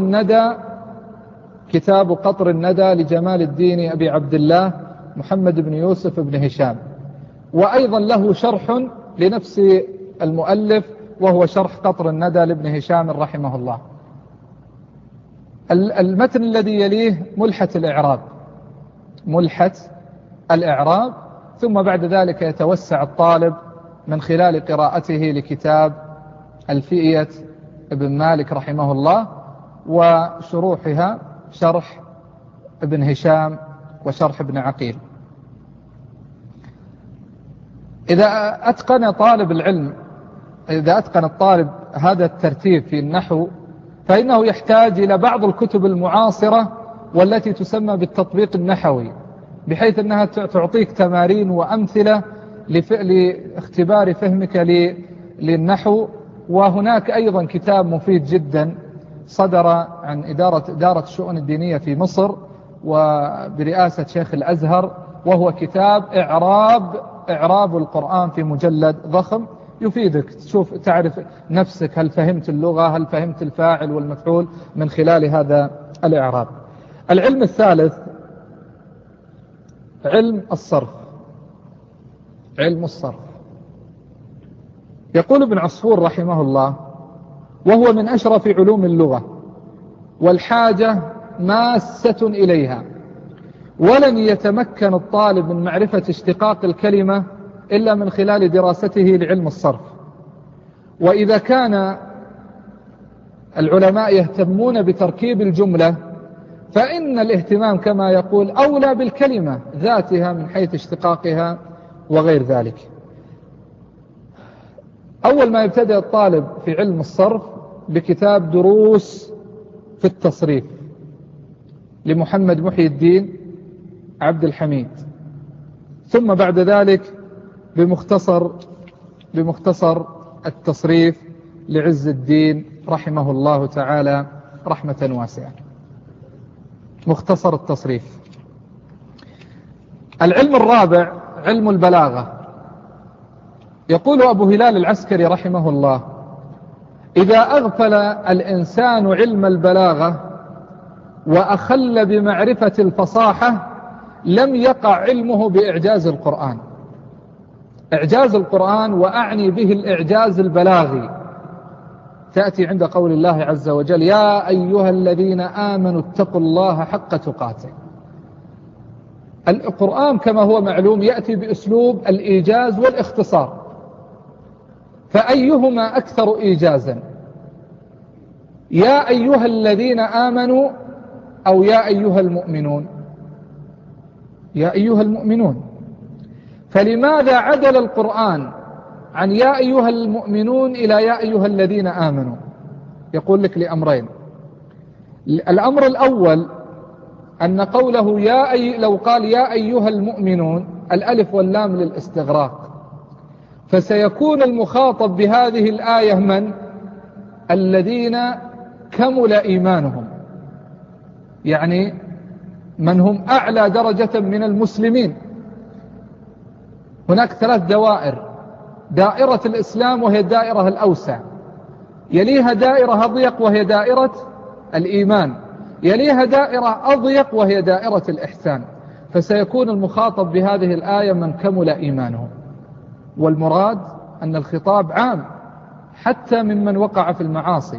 قطر الندى لجمال الدين أبي عبد الله محمد بن يوسف بن هشام، وأيضا له شرح لنفس المؤلف وهو شرح قطر الندى لابن هشام رحمه الله. المتن الذي يليه ملحة الإعراب، ثم بعد ذلك يتوسع الطالب من خلال قراءته لكتاب ألفية ابن مالك رحمه الله وشروحها، شرح ابن هشام وشرح ابن عقيل. إذا أتقن الطالب هذا الترتيب في النحو، فإنه يحتاج إلى بعض الكتب المعاصرة والتي تسمى بالتطبيق النحوي، بحيث أنها تعطيك تمارين وأمثلة لاختبار فهمك للنحو. وهناك أيضا كتاب مفيد جدا صدر عن إدارة الشؤون الدينية في مصر وبرئاسة شيخ الأزهر، وهو كتاب إعراب القرآن في مجلد ضخم، يفيدك تعرف نفسك، هل فهمت اللغة، هل فهمت الفاعل والمفعول من خلال هذا الإعراب. العلم الثالث علم الصرف. يقول ابن عصفور رحمه الله: وهو من أشرف علوم اللغة، والحاجة ماسة إليها، ولن يتمكن الطالب من معرفة اشتقاق الكلمة إلا من خلال دراسته لعلم الصرف. وإذا كان العلماء يهتمون بتركيب الجملة، فإن الاهتمام كما يقول أولى بالكلمة ذاتها من حيث اشتقاقها وغير ذلك. أول ما يبتدأ الطالب في علم الصرف بكتاب دروس في التصريف لمحمد محي الدين عبد الحميد، ثم بعد ذلك بمختصر التصريف لعز الدين رحمه الله تعالى رحمة واسعة. مختصر التصريف. العلم الرابع علم البلاغة. يقول أبو هلال العسكري رحمه الله: إذا أغفل الإنسان علم البلاغة وأخل بمعرفة الفصاحة لم يقع علمه بإعجاز القرآن. إعجاز القرآن، وأعني به الإعجاز البلاغي، تأتي عند قول الله عز وجل: يا أيها الذين آمنوا اتقوا الله حق تقاته. القرآن كما هو معلوم يأتي بأسلوب الإيجاز والاختصار، فأيهما أكثر إيجازا؟ يا أيها الذين آمنوا أو يا أيها المؤمنون؟ يا أيها المؤمنون. فلماذا عدل القرآن عن يا أيها المؤمنون إلى يا أيها الذين آمنوا؟ يقول لك لأمرين: الأمر الأول أن قوله لو قال يا أيها المؤمنون، الألف واللام للاستغراق، فسيكون المخاطب بهذه الآية من؟ الذين كمل إيمانهم، يعني من هم أعلى درجة من المسلمين. هناك 3 دوائر: دائرة الإسلام وهي الدائرة الأوسع، يليها دائرة أضيق وهي دائرة الإيمان، يليها دائرة أضيق وهي دائرة الإحسان. فسيكون المخاطب بهذه الآية من كمل إيمانهم، والمراد أن الخطاب عام حتى ممن وقع في المعاصي.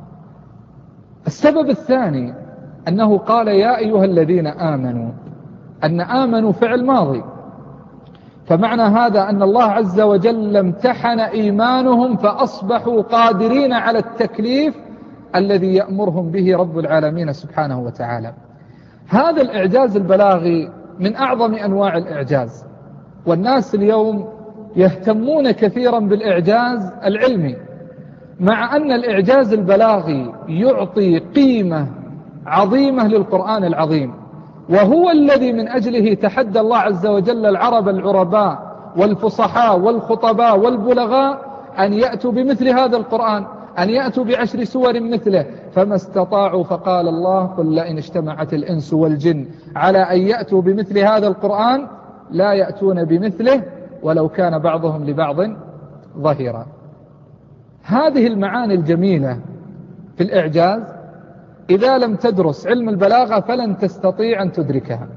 السبب الثاني أنه قال يا أيها الذين آمنوا، أن آمنوا فعل ماضي، فمعنى هذا أن الله عز وجل امتحن إيمانهم فأصبحوا قادرين على التكليف الذي يأمرهم به رب العالمين سبحانه وتعالى. هذا الإعجاز البلاغي من أعظم أنواع الإعجاز، والناس اليوم يهتمون كثيرا بالإعجاز العلمي، مع أن الإعجاز البلاغي يعطي قيمة عظيمة للقرآن العظيم، وهو الذي من أجله تحدى الله عز وجل العرب العرباء والفصحاء والخطباء والبلغاء أن يأتوا بمثل هذا القرآن، أن يأتوا ب10 سور مثله، فما استطاعوا. فقال الله قل لئن اجتمعت الإنس والجن على أن يأتوا بمثل هذا القرآن لا يأتون بمثله ولو كان بعضهم لبعض ظهيرا. هذه المعاني الجميلة في الإعجاز إذا لم تدرس علم البلاغة فلن تستطيع أن تدركها.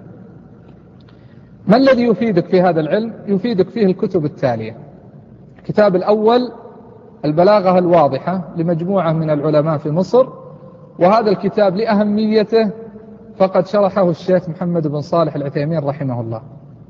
ما الذي يفيدك في هذا العلم؟ يفيدك فيه الكتب التالية: الكتاب الأول البلاغة الواضحة لمجموعة من العلماء في مصر، وهذا الكتاب لأهميته فقد شرحه الشيخ محمد بن صالح العثيمين رحمه الله.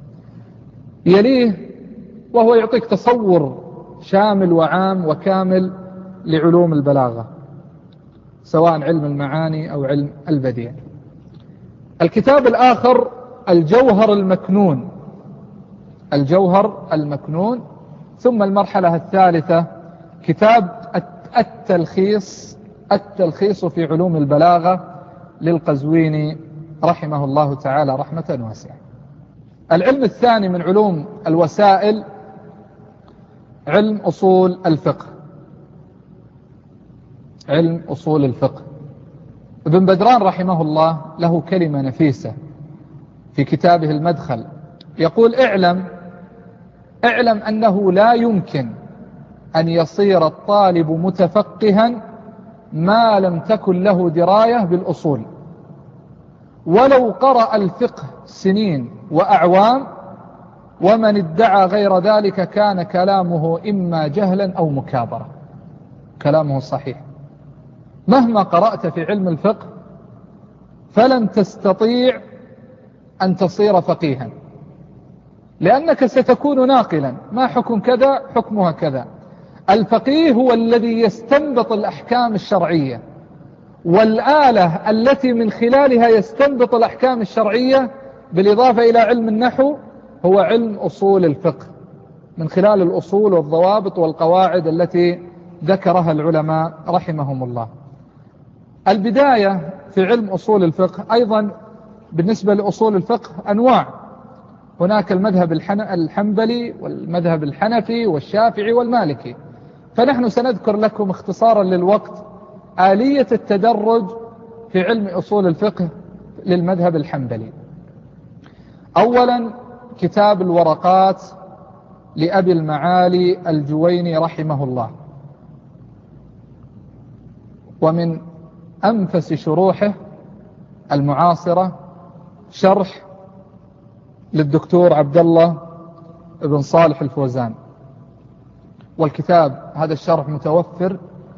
يليه وهو يعطيك تصور شامل وعام وكامل لعلوم البلاغة، سواء علم المعاني أو علم البديع. الكتاب الآخر الجوهر المكنون، الجوهر المكنون. ثم المرحلة الثالثة كتاب التلخيص في علوم البلاغة للقزويني رحمه الله تعالى رحمة واسعة. العلم الثاني من علوم الوسائل علم أصول الفقه. علم أصول الفقه، ابن بدران رحمه الله له كلمة نفيسة في كتابه المدخل، يقول اعلم أنه لا يمكن أن يصير الطالب متفقها ما لم تكن له دراية بالأصول، ولو قرأ الفقه سنين وأعوام، ومن ادعى غير ذلك كان كلامه إما جهلا أو مكابرة. كلامه صحيح، مهما قرأت في علم الفقه فلن تستطيع أن تصير فقيها، لأنك ستكون ناقلا، ما حكم كذا حكمها كذا. الفقيه هو الذي يستنبط الأحكام الشرعية، والآلة التي من خلالها يستنبط الأحكام الشرعية بالإضافة إلى علم النحو هو علم أصول الفقه، من خلال الأصول والضوابط والقواعد التي ذكرها العلماء رحمهم الله. البداية في علم أصول الفقه أيضا بالنسبة لأصول الفقه أنواع، هناك المذهب الحنبلي والمذهب الحنفي والشافعي والمالكي، فنحن سنذكر لكم اختصارا للوقت آلية التدرج في علم أصول الفقه للمذهب الحنبلي. أولا كتاب الورقات لأبي المعالي الجويني رحمه الله، ومن أنفس شروحه المعاصرة شرح للدكتور عبد الله بن صالح الفوزان، والكتاب هذا الشرح متوفر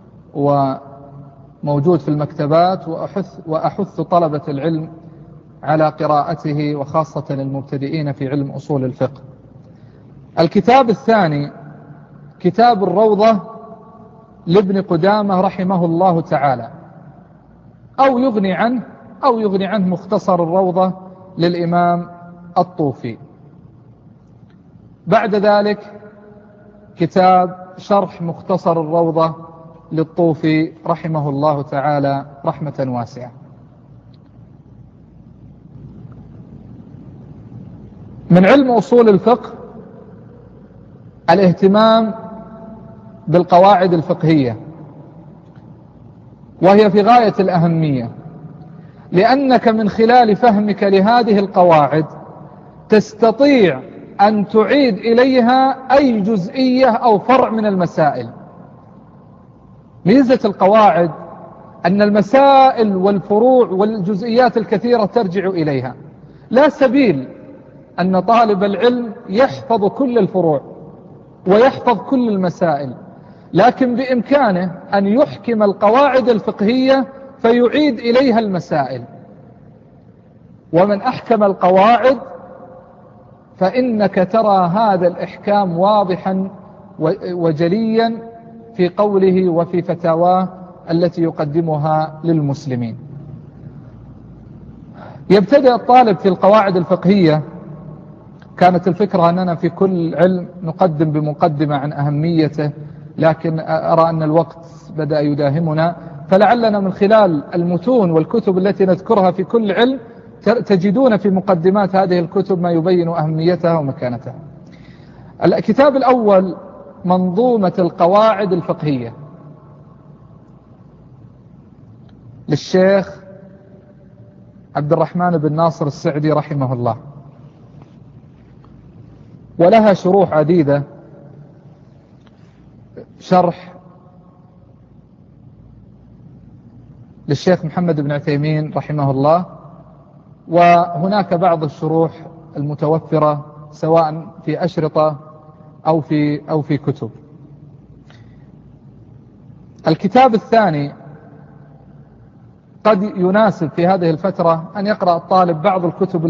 وموجود في المكتبات، وأحث طلبة العلم على قراءته، وخاصة المبتدئين في علم أصول الفقه. الكتاب الثاني كتاب الروضة لابن قدامة رحمه الله تعالى، أو يغني عنه مختصر الروضة للإمام الطوفي. بعد ذلك كتاب شرح مختصر الروضة للطوفي رحمه الله تعالى رحمة واسعة. من علم أصول الفقه الاهتمام بالقواعد الفقهية، وهي في غاية الأهمية، لأنك من خلال فهمك لهذه القواعد تستطيع أن تعيد إليها أي جزئية أو فرع من المسائل. ميزة القواعد أن المسائل والفروع والجزئيات الكثيرة ترجع إليها. لا سبيل أن طالب العلم يحفظ كل الفروع ويحفظ كل المسائل، لكن بإمكانه أن يحكم القواعد الفقهية فيعيد إليها المسائل. ومن أحكم القواعد فإنك ترى هذا الإحكام واضحا وجليا في قوله وفي فتاواه التي يقدمها للمسلمين. يبتدأ الطالب في القواعد الفقهية. كانت الفكرة أننا في كل علم نقدم بمقدمة عن أهميته، لكن أرى أن الوقت بدأ يداهمنا، فلعلنا من خلال المتون والكتب التي نذكرها في كل علم تجدون في مقدمات هذه الكتب ما يبين أهميتها ومكانتها. الكتاب الأول منظومة القواعد الفقهية للشيخ عبد الرحمن بن ناصر السعدي رحمه الله، ولها شروح عديدة. شرح للشيخ محمد بن عثيمين رحمه الله، وهناك بعض الشروح المتوفرة سواء في أشرطة أو في كتب. الكتاب الثاني قد يناسب في هذه الفترة أن يقرأ الطالب بعض الكتب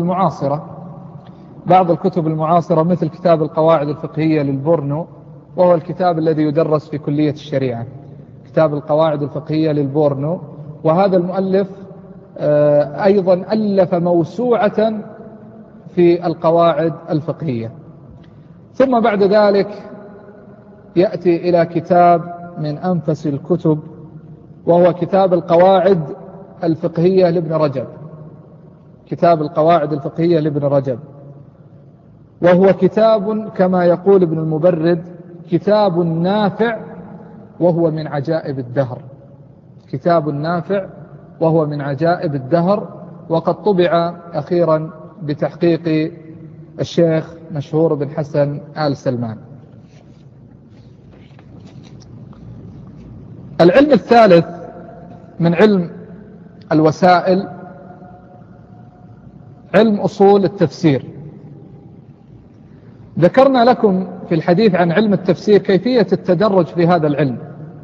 المعاصرة مثل كتاب القواعد الفقهية للبورنو، وهو الكتاب الذي يدرس في كلية الشريعة، كتاب القواعد الفقهية للبورنو. وهذا المؤلف أيضا ألف موسوعة في القواعد الفقهية. ثم بعد ذلك يأتي إلى كتاب من أنفس الكتب، وهو كتاب القواعد الفقهية لابن رجب، كتاب القواعد الفقهية لابن رجب، وهو كتاب كما يقول ابن المبرد كتاب نافع وهو من عجائب الدهر، كتاب نافع وهو من عجائب الدهر، وقد طبع أخيرا بتحقيق الشيخ مشهور بن حسن آل سلمان. العلم الثالث من علم الوسائل علم أصول التفسير. ذكرنا لكم في الحديث عن علم التفسير كيفية التدرج في هذا العلم.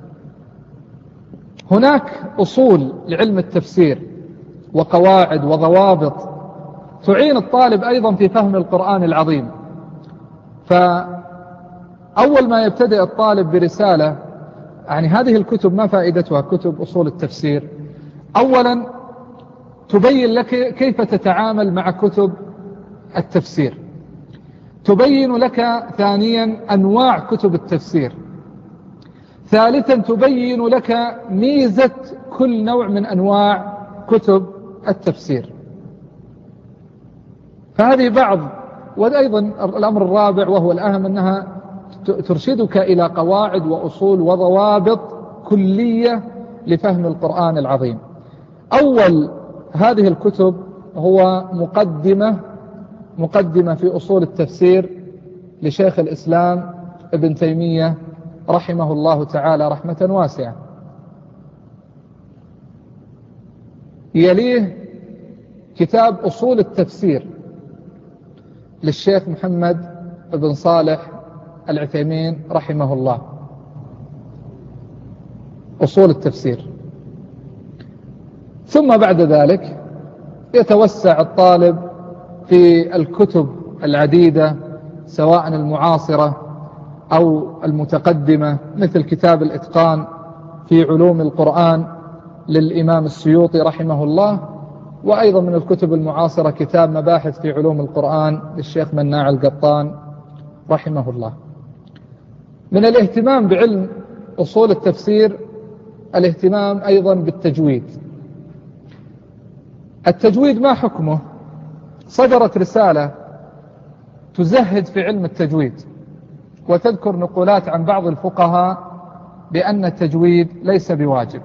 هناك أصول لعلم التفسير وقواعد وضوابط تعين الطالب أيضا في فهم القرآن العظيم. فأول ما يبتدئ الطالب برسالة، يعني هذه الكتب ما فائدتها كتب أصول التفسير؟ أولا تبين لك كيف تتعامل مع كتب التفسير، تبين لك ثانيا أنواع كتب التفسير، ثالثا تبين لك ميزة كل نوع من أنواع كتب التفسير. فهذه بعض. وأيضا الأمر الرابع وهو الأهم أنها ترشدك إلى قواعد وأصول وضوابط كلية لفهم القرآن العظيم. أول هذه الكتب هو مقدمة في أصول التفسير لشيخ الإسلام ابن تيمية رحمه الله تعالى رحمة واسعة. يليه كتاب أصول التفسير للشيخ محمد بن صالح العثيمين رحمه الله، أصول التفسير. ثم بعد ذلك يتوسع الطالب في الكتب العديدة سواء المعاصرة أو المتقدمة، مثل كتاب الإتقان في علوم القرآن للإمام السيوطي رحمه الله، وأيضا من الكتب المعاصرة كتاب مباحث في علوم القرآن للشيخ مناع القطان رحمه الله. من الاهتمام بعلم أصول التفسير الاهتمام أيضا بالتجويد. التجويد ما حكمه؟ صدرت رسالة تزهد في علم التجويد، وتذكر نقولات عن بعض الفقهاء بأن التجويد ليس بواجب.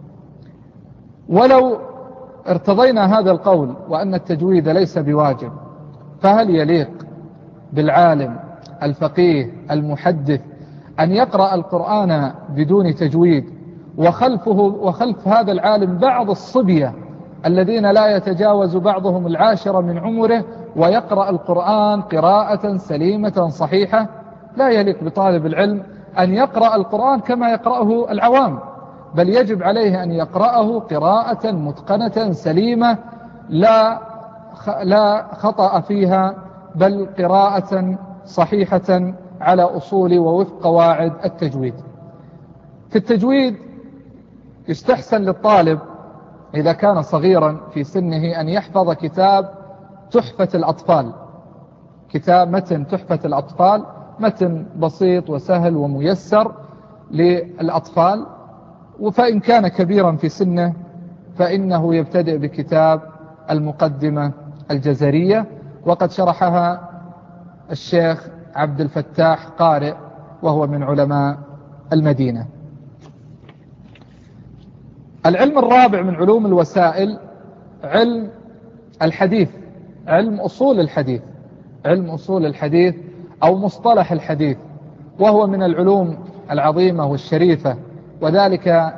ولو ارتضينا هذا القول وأن التجويد ليس بواجب، فهل يليق بالعالم الفقيه المحدث أن يقرأ القرآن بدون تجويد، وخلف هذا العالم بعض الصبية الذين لا يتجاوز بعضهم 10 من عمره، ويقرأ القرآن قراءة سليمة صحيحة؟ لا يليق بطالب العلم أن يقرأ القرآن كما يقرأه العوام، بل يجب عليه أن يقرأه قراءة متقنة سليمة لا خطأ فيها، بل قراءة صحيحة على أصول ووفق قواعد التجويد. في التجويد يستحسن للطالب إذا كان صغيرا في سنه أن يحفظ كتاب تحفة الأطفال، كتاب متن تحفة الأطفال، متن بسيط وسهل وميسر للأطفال. وفإن كان كبيرا في سنه فإنه يبتدئ بكتاب المقدمة الجزرية، وقد شرحها الشيخ عبد الفتاح قارئ وهو من علماء المدينة. العلم الرابع من علوم الوسائل علم الحديث، علم أصول الحديث، علم أصول الحديث أو مصطلح الحديث، وهو من العلوم العظيمة والشريفة، وذلك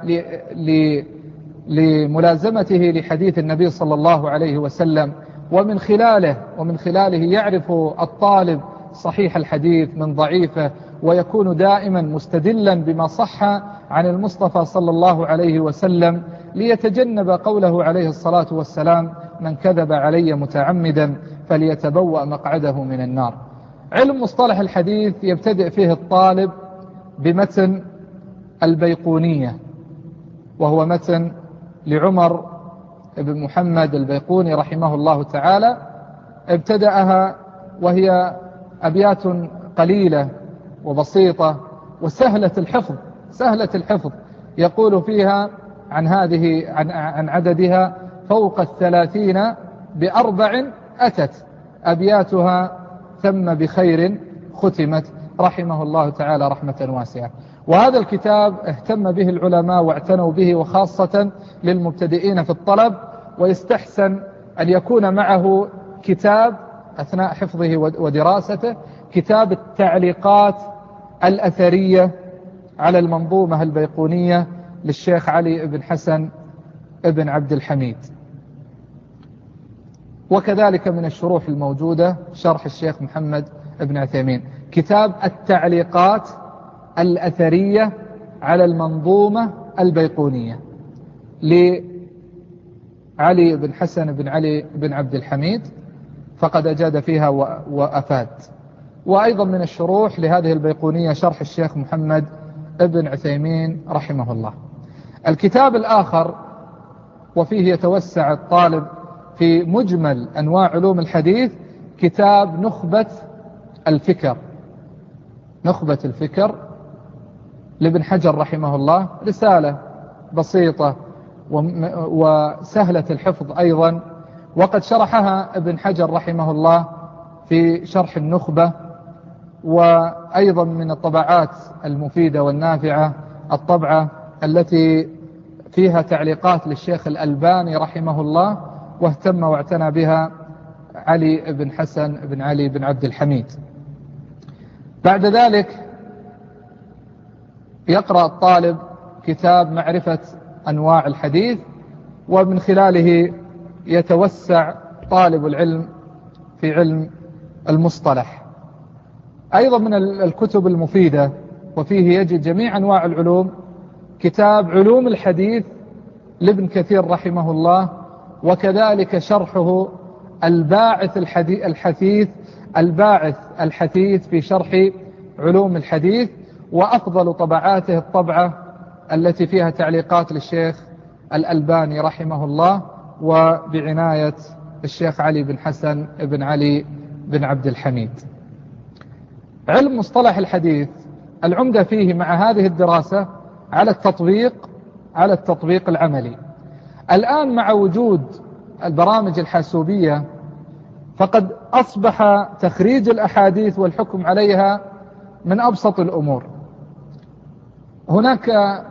لملازمته لحديث النبي صلى الله عليه وسلم، ومن خلاله يعرف الطالب صحيح الحديث من ضعيفه، ويكون دائما مستدلا بما صح عن المصطفى صلى الله عليه وسلم، ليتجنب قوله عليه الصلاة والسلام: من كذب علي متعمدا فليتبوأ مقعده من النار. علم مصطلح الحديث يبتدئ فيه الطالب بمتن البيقونية، وهو متن لعمر بن محمد البيقوني رحمه الله تعالى، ابتدأها وهي أبيات قليلة وبسيطة وسهلة الحفظ، سهلة الحفظ. يقول فيها عن عددها فوق 30 ب4 أتت، أبياتها ثم بخير ختمت، رحمه الله تعالى رحمة واسعة. وهذا الكتاب اهتم به العلماء واعتنوا به، وخاصة للمبتدئين في الطلب، ويستحسن أن يكون معه كتاب أثناء حفظه ودراسته، كتاب التعليقات الأثرية على المنظومة البيقونية للشيخ علي بن حسن بن عبد الحميد. وكذلك من الشروح الموجودة شرح الشيخ محمد بن عثيمين، كتاب التعليقات الأثرية على المنظومة البيقونية لعلي بن حسن بن علي بن عبد الحميد، فقد أجاد فيها وأفاد. وأيضا من الشروح لهذه البيقونية شرح الشيخ محمد بن عثيمين رحمه الله. الكتاب الآخر وفيه يتوسع الطالب في مجمل أنواع علوم الحديث، كتاب نخبة الفكر، نخبة الفكر لابن حجر رحمه الله، رسالة بسيطة وسهلة الحفظ أيضا، وقد شرحها ابن حجر رحمه الله في شرح النخبة. وأيضا من الطبعات المفيدة والنافعة الطبعة التي فيها تعليقات للشيخ الألباني رحمه الله، واهتم واعتنى بها علي بن حسن بن علي بن عبد الحميد. بعد ذلك يقرأ الطالب كتاب معرفة أنواع الحديث، ومن خلاله يتوسع طالب العلم في علم المصطلح. أيضا من الكتب المفيدة وفيه يجد جميع أنواع العلوم، كتاب علوم الحديث لابن كثير رحمه الله، وكذلك شرحه الباعث الحثيث في شرح علوم الحديث. وأفضل طبعاته الطبعة التي فيها تعليقات للشيخ الألباني رحمه الله، وبعناية الشيخ علي بن حسن بن علي بن عبد الحميد. علم مصطلح الحديث العمدة فيه مع هذه الدراسة على التطبيق العملي. الآن مع وجود البرامج الحاسوبية فقد أصبح تخريج الأحاديث والحكم عليها من أبسط الأمور. هناك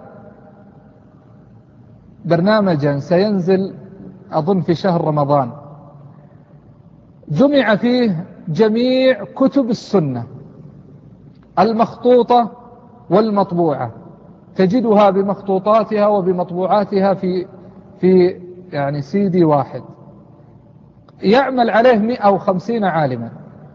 برنامجا سينزل أظن في شهر رمضان جمع فيه جميع كتب السنة المخطوطة والمطبوعة، تجدها بمخطوطاتها وبمطبوعاتها في يعني CD واحد، يعمل عليه 150 عالما.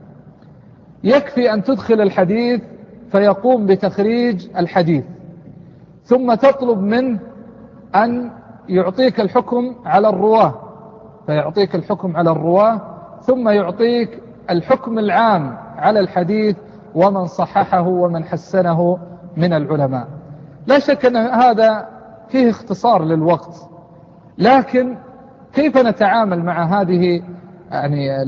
يكفي أن تدخل الحديث فيقوم بتخريج الحديث، ثم تطلب منه أن يعطيك الحكم على الرواه، فيعطيك الحكم على الرواه، ثم يعطيك الحكم العام على الحديث ومن صححه ومن حسنه من العلماء. لا شك أن هذا فيه اختصار للوقت، لكن كيف نتعامل مع هذه يعني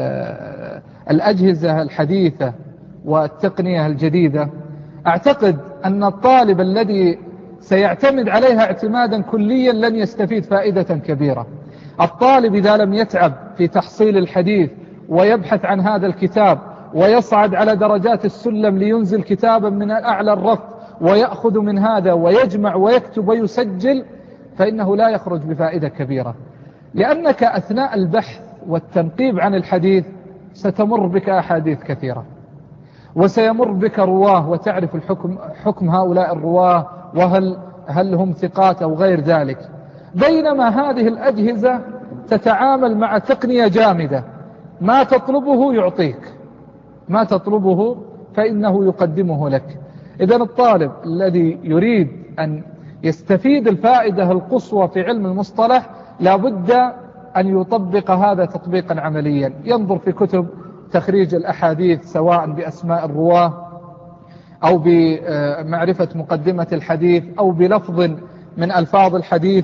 الأجهزة الحديثة والتقنية الجديدة؟ أعتقد أن الطالب الذي سيعتمد عليها اعتمادا كليا لن يستفيد فائدة كبيرة. الطالب إذا لم يتعب في تحصيل الحديث ويبحث عن هذا الكتاب ويصعد على درجات السلم لينزل كتابا من أعلى الرف ويأخذ من هذا ويجمع ويكتب ويسجل، فإنه لا يخرج بفائدة كبيرة، لأنك أثناء البحث والتنقيب عن الحديث ستمر بك أحاديث كثيرة، وسيمر بك رواه وتعرف حكم هؤلاء الرواه، هل هم ثقات أو غير ذلك. بينما هذه الأجهزة تتعامل مع تقنية جامدة، ما تطلبه يعطيك، ما تطلبه فإنه يقدمه لك. إذن الطالب الذي يريد أن يستفيد الفائدة القصوى في علم المصطلح لابد أن يطبق هذا تطبيقا عمليا، ينظر في كتب تخريج الأحاديث سواء بأسماء الرواه أو بمعرفة مقدمة الحديث أو بلفظ من ألفاظ الحديث،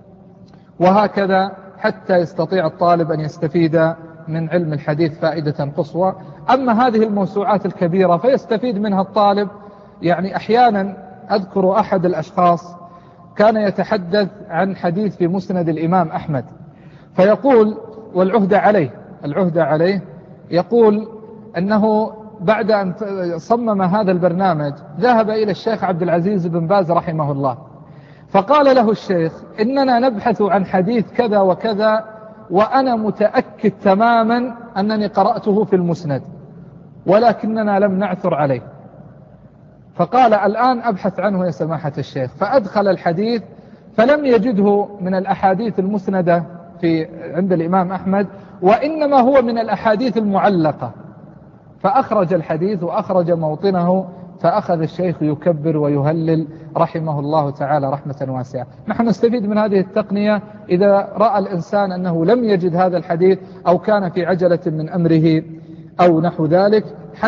وهكذا حتى يستطيع الطالب أن يستفيد من علم الحديث فائدة قصوى. أما هذه الموسوعات الكبيرة فيستفيد منها الطالب. يعني أحيانا أذكر أحد الأشخاص كان يتحدث عن حديث في مسند الإمام أحمد، فيقول والعهدة عليه يقول أنه بعد أن صمم هذا البرنامج ذهب إلى الشيخ عبد العزيز بن باز رحمه الله، فقال له الشيخ: إننا نبحث عن حديث كذا وكذا وأنا متأكد تماما أنني قرأته في المسند ولكننا لم نعثر عليه. فقال: الآن أبحث عنه يا سماحة الشيخ. فأدخل الحديث فلم يجده من الأحاديث المسندة عند الإمام أحمد، وإنما هو من الأحاديث المعلقة. فأخرج الحديث وأخرج موطنه، فأخذ الشيخ يكبر ويهلل رحمه الله تعالى رحمة واسعة. نحن نستفيد من هذه التقنية إذا رأى الإنسان أنه لم يجد هذا الحديث أو كان في عجلة من أمره أو نحو ذلك،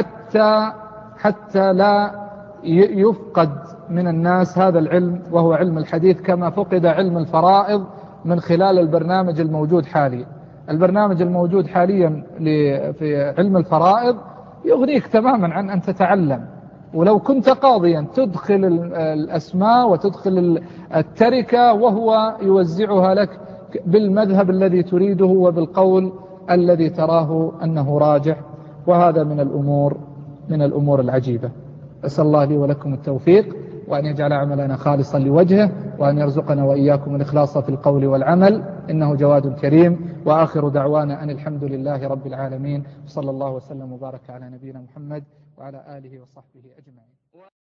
حتى لا يفقد من الناس هذا العلم وهو علم الحديث، كما فقد علم الفرائض من خلال البرنامج الموجود حاليا. البرنامج الموجود حاليا في علم الفرائض يغنيك تماما عن أن تتعلم، ولو كنت قاضيا تدخل الأسماء وتدخل التركة وهو يوزعها لك بالمذهب الذي تريده وبالقول الذي تراه أنه راجح. وهذا من الأمور العجيبة. أسأل الله لي ولكم التوفيق، وأن يجعل عملنا خالصا لوجهه، وأن يرزقنا وإياكم الإخلاص في القول والعمل، إنه جواد كريم. وآخر دعوانا أن الحمد لله رب العالمين، صلى الله وسلم وبارك على نبينا محمد وعلى آله وصحبه أجمعين.